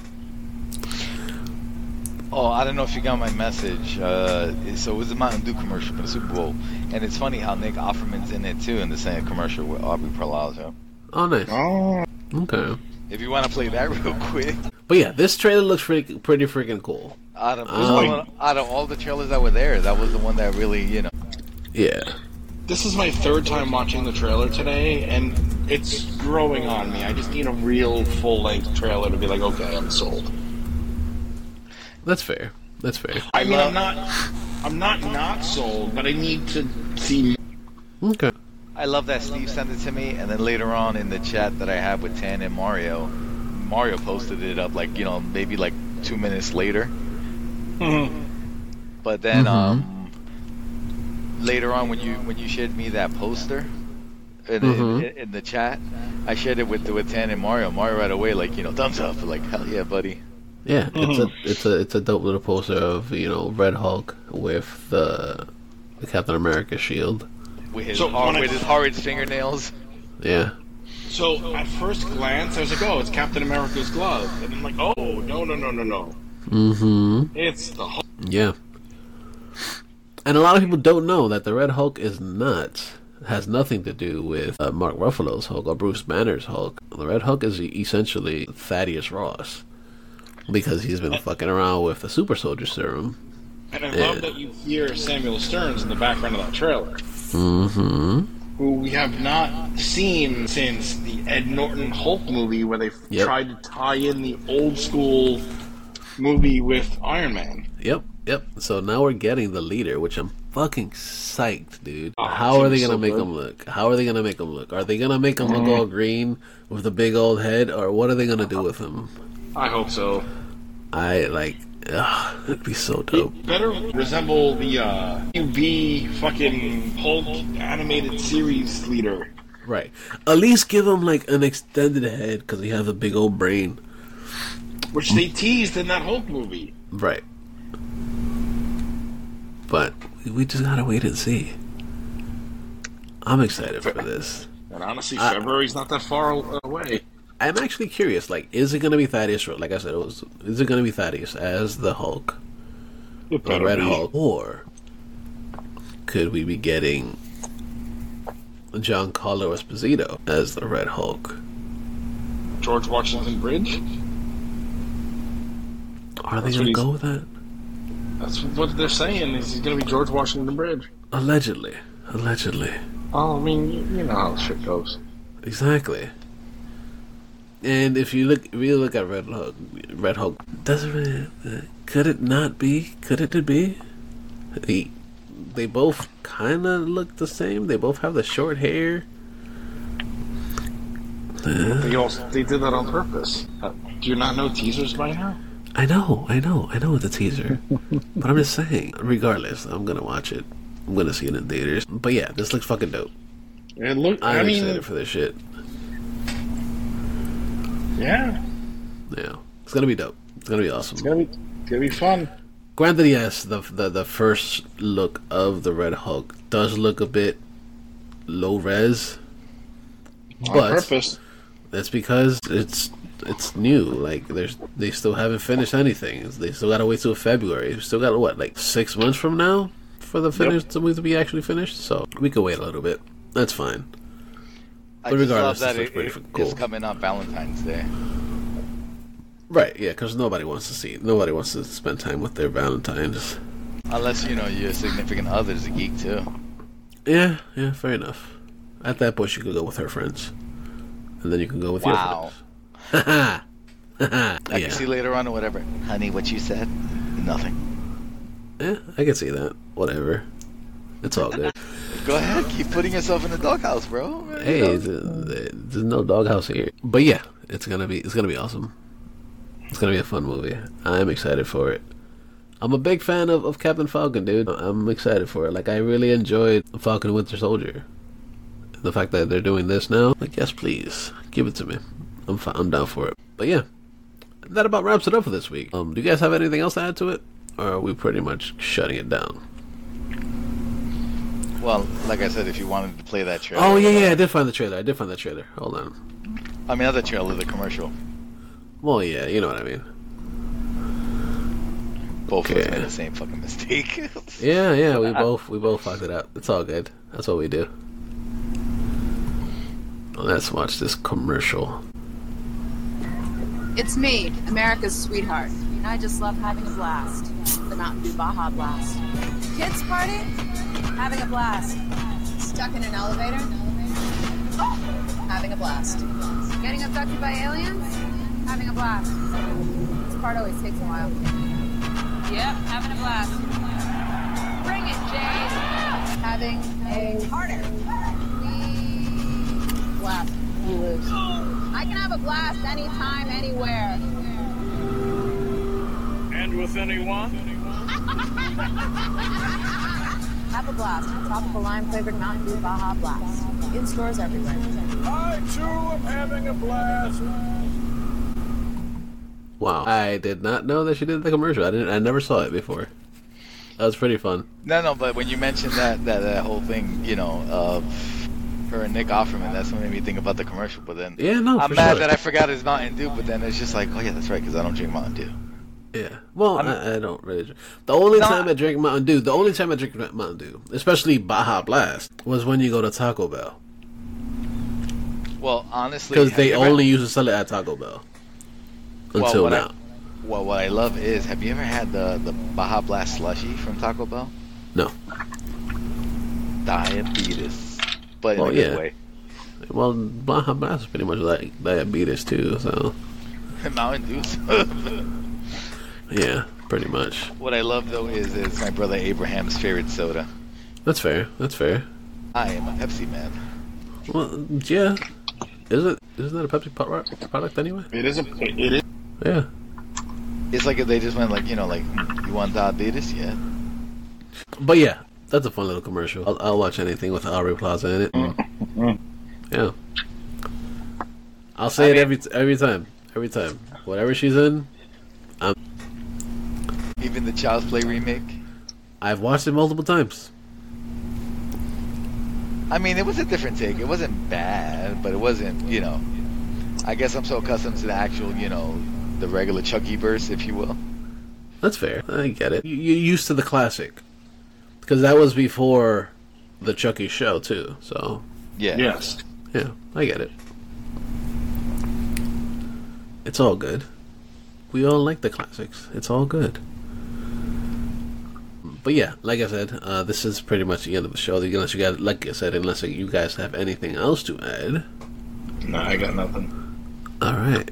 Oh, I don't know if you got my message. Uh, so it was a Mountain Dew commercial for the Super Bowl, and it's funny how Nick Offerman's in it too in the same commercial with Aubrey Plaza. Oh, nice. Oh. Okay. If you want to play that real quick. But yeah, this trailer looks pretty, pretty freaking cool. Out of, Um, out of all the trailers that were there, that was the one that really, you know. Yeah. This is my third time watching the trailer today, and it's growing on me. I just need a real full-length trailer to be like, okay, I'm sold. That's fair. That's fair. I mean, I'm not, I'm not not sold, but I need to see. Okay. I love that Steve sent it to me, and then later on in the chat that I have with Tan and Mario, Mario posted it up like, you know, maybe like two minutes later. Mm-hmm. But then, Mhm. um, later on when you when you shared me that poster in, Mhm. in, in the chat, I shared it with with Tan and Mario. Mario right away, like, you know, thumbs up, like, hell yeah, buddy. Yeah, it's a it's a it's a dope little poster of, you know, Red Hulk with the, the Captain America shield. With his So, hor- when I- with his horrid fingernails. Yeah. So at first glance, I was like, oh, it's Captain America's glove, and I'm like, oh, no, no, no, no, no, Mm-hmm. it's the Hulk. Yeah. And a lot of people don't know that the Red Hulk is not has nothing to do with uh, Mark Ruffalo's Hulk or Bruce Banner's Hulk. The Red Hulk is essentially Thaddeus Ross because he's been fucking around with the Super Soldier Serum. And I Yeah. love that you hear Samuel Stearns in the background of that trailer, Mm-hmm. who we have not seen since the Ed Norton Hulk movie, where they Yep. tried to tie in the old school movie with Iron Man. Yep, yep. So now we're getting the leader, which I'm fucking psyched, dude. Oh, How it are they seems gonna so make good. him look? How are they gonna make him look? Are they gonna make him Mhm. look all green with the big old head, or what are they gonna do with him? I hope so. I like. Ugh, that'd be so dope. It better resemble the uh, U V fucking Hulk animated series leader. Right. At least give him like an extended head because he has a big old brain. Which they teased in that Hulk movie. Right. But we just gotta wait and see. I'm excited for this. And honestly, I, February's not that far away. I'm actually curious. Like, is it gonna be Thaddeus? Like I said, it was. Is it gonna be Thaddeus as the Hulk, It the better Red be. Hulk, or could we be getting Giancarlo Esposito as the Red Hulk? George Washington Bridge? Are they That's gonna what go he's- with that? That's what they're saying. Is he's going to be George Washington Bridge? Allegedly, allegedly. Oh, I mean, you, you know how shit goes. Exactly. And if you look, really look at Red Hulk, Red Hulk doesn't really. Uh, could it not be? Could it be? He, they both kind of look the same. They both have the short hair. Uh, They also they did that on purpose. Uh, do you not know teasers by now? I know, I know, I know it's a teaser. But I'm just saying, regardless, I'm gonna watch it. I'm gonna see it in theaters. But yeah, this looks fucking dope. It look. I'm I mean, excited for this shit. yeah, Yeah, it's gonna be dope. It's gonna be awesome. it's gonna be it's gonna be fun. Granted, yes, the, the the first look of the Red Hulk does look a bit low res, On but purpose. that's because it's it's new. Like there's they still haven't finished anything. They still gotta wait till February. We still got what, like six months from now for the finish Yep. to to be actually finished. So we could wait a little bit. That's fine. I But just love regardless, that this looks it, pretty it- fucking cool. it's coming on Valentine's Day. Right? Yeah, because nobody wants to see. Nobody wants to spend time with their Valentines. Unless, you know, your significant other's a geek, too. Yeah, yeah, fair enough. At that point, you could go with her friends, and then you can go with Wow. your friends. I Yeah. can see later on or whatever. Honey, what you said? Nothing. Yeah, I can see that. Whatever. It's all good. Go ahead, keep putting yourself in the doghouse, bro. Hey, there's, there's no doghouse here. But yeah, it's gonna be it's gonna be awesome. It's gonna be a fun movie. I'm excited for it. I'm a big fan of, of Captain Falcon, dude. I'm excited for it. Like, I really enjoyed Falcon and Winter Soldier. The fact that they're doing this now, like, yes, please, give it to me. I'm fi- I'm down for it. But yeah, that about wraps it up for this week. Um, do you guys have anything else to add to it, or are we pretty much shutting it down? Well, like I said, if you wanted to play that trailer. Oh yeah, yeah, I did find the trailer. I did find the trailer. Hold on. I mean, not the trailer, the commercial. Well, yeah, you know what I mean. Both of us Okay. made the same fucking mistake. Yeah, yeah, we both we both fucked it up. It's all good. That's what we do. Let's watch this commercial. It's me, America's sweetheart. And I just love having a blast. The Mountain Dew Baja Blast. Kids party? Having a blast. Stuck in an elevator? Having a blast. Getting abducted by aliens? Having a blast. This part always takes a while. Yep, having a blast. Bring it, Jade. Having a Harder. blast. You lose. I can have a blast anytime, anywhere. And with anyone? Have a blast. Tropical lime flavored Mountain Dew Baja Blast. In stores everywhere. I too am having a blast. Wow, I did not know that she did the commercial. I didn't. I never saw it before. That was pretty fun. No, no, but when you mentioned that, that, that whole thing, you know, of her and Nick Offerman, that's what made me think about the commercial. But then, Yeah, no, I'm for mad sure. that I forgot his Mountain Dew. But then it's just like, oh yeah, that's right, because I don't drink Mountain Dew. Yeah. Well, I, I don't really. Drink. The only No, time I drink Mountain Dew, the only time I drink Mountain Dew, especially Baja Blast, was when you go to Taco Bell, Well, honestly, because have they you ever- only used to sell it at Taco Bell Well, until what I- now. Well, what I love is, have you ever had the the Baja Blast slushy from Taco Bell? No. Diabetes, but in Well, a good yeah. way. Well, Baja Blast is pretty much like diabetes too. So Mountain Dews. yeah, pretty much. What I love though is is my brother Abraham's favorite soda. That's fair. That's fair. I am a Pepsi man. Well, yeah. Is it? Isn't that a Pepsi product product anyway? It is a. It is. Yeah. It's like if they just went like, you know, like, you want the Adidas? Yeah. But yeah, that's a fun little commercial. I'll, I'll watch anything with Aubrey Plaza in it. Mm-hmm. Yeah. I'll say I it mean- every every time. Every time. Whatever she's in, I'm, Even the Child's Play remake. I've watched it multiple times. I mean, it was a different take. It wasn't bad, but it wasn't, you know. I guess I'm so accustomed to the actual, you know, the regular Chucky verse, if you will. That's fair. I get it. You- You're used to the classic. Because that was before the Chucky show, too. So, Yeah. Yes. yeah, I get it. It's all good. We all like the classics. It's all good. But yeah, like I said, uh, this is pretty much the end of the show. Unless you got, like I said, unless you guys have anything else to add. Nah, I got nothing. All right.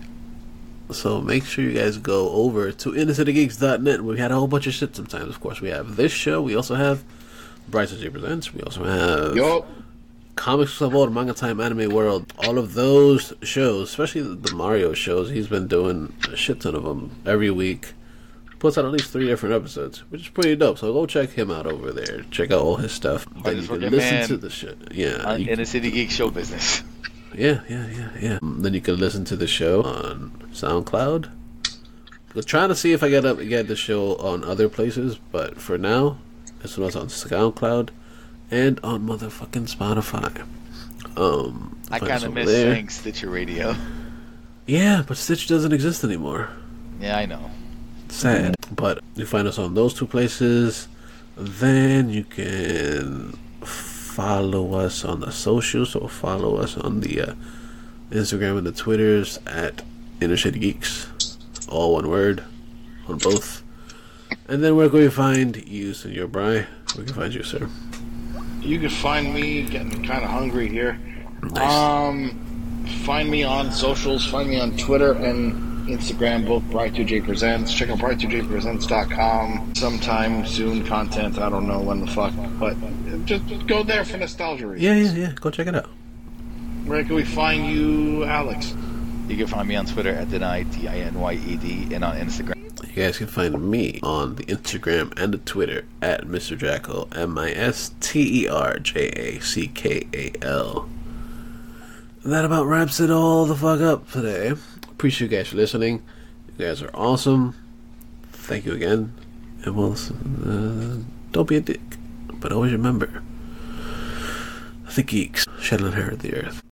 So make sure you guys go over to inner city geeks dot net. We had a whole bunch of shit sometimes. Of course, we have this show. We also have Bright J Presents. We also have Yup. Comics Club World, Manga Time, Anime World. All of those shows, especially the, the Mario shows, he's been doing a shit ton of them every week. Puts out at least three different episodes, which is pretty dope. So go check him out over there. Check out all his stuff. Then you can Hardest listen working to man the shit. Yeah, On you Inner City Geek show business. Yeah, yeah, yeah, yeah. Then you can listen to the show on SoundCloud. I was trying to see if I get up get the show on other places, but for now, this one's on SoundCloud and on motherfucking Spotify. Um, I find kind us of over miss there. saying Stitcher Radio. Yeah, but Stitch doesn't exist anymore. Yeah, I know. Sad. But you find us on those two places. Then you can follow us on the socials. So follow us on the uh, Instagram and the Twitters at Inner City Geeks. All one word on both. And then where can we find you, Senor Bry? Where can we find you, sir? You can find me getting kind of hungry here. Nice. Um, find me on socials. Find me on Twitter and Instagram, both Bright two J Presents. Check out bright two j presents dot com. Sometime soon, content. I don't know when the fuck, but just, just go there for nostalgia reasons. Yeah, yeah, yeah. Go check it out. Where can we find you, Alex? You can find me on Twitter at Deny, D I N Y E D, and on Instagram. You guys can find me on the Instagram and the Twitter at Mister Jackal, M I S T E R J A C K A L. And that about wraps it all the fuck up today. Appreciate you guys for listening. You guys are awesome. Thank you again. And we'll, uh, don't be a dick. But always remember, the geeks shall inherit the earth.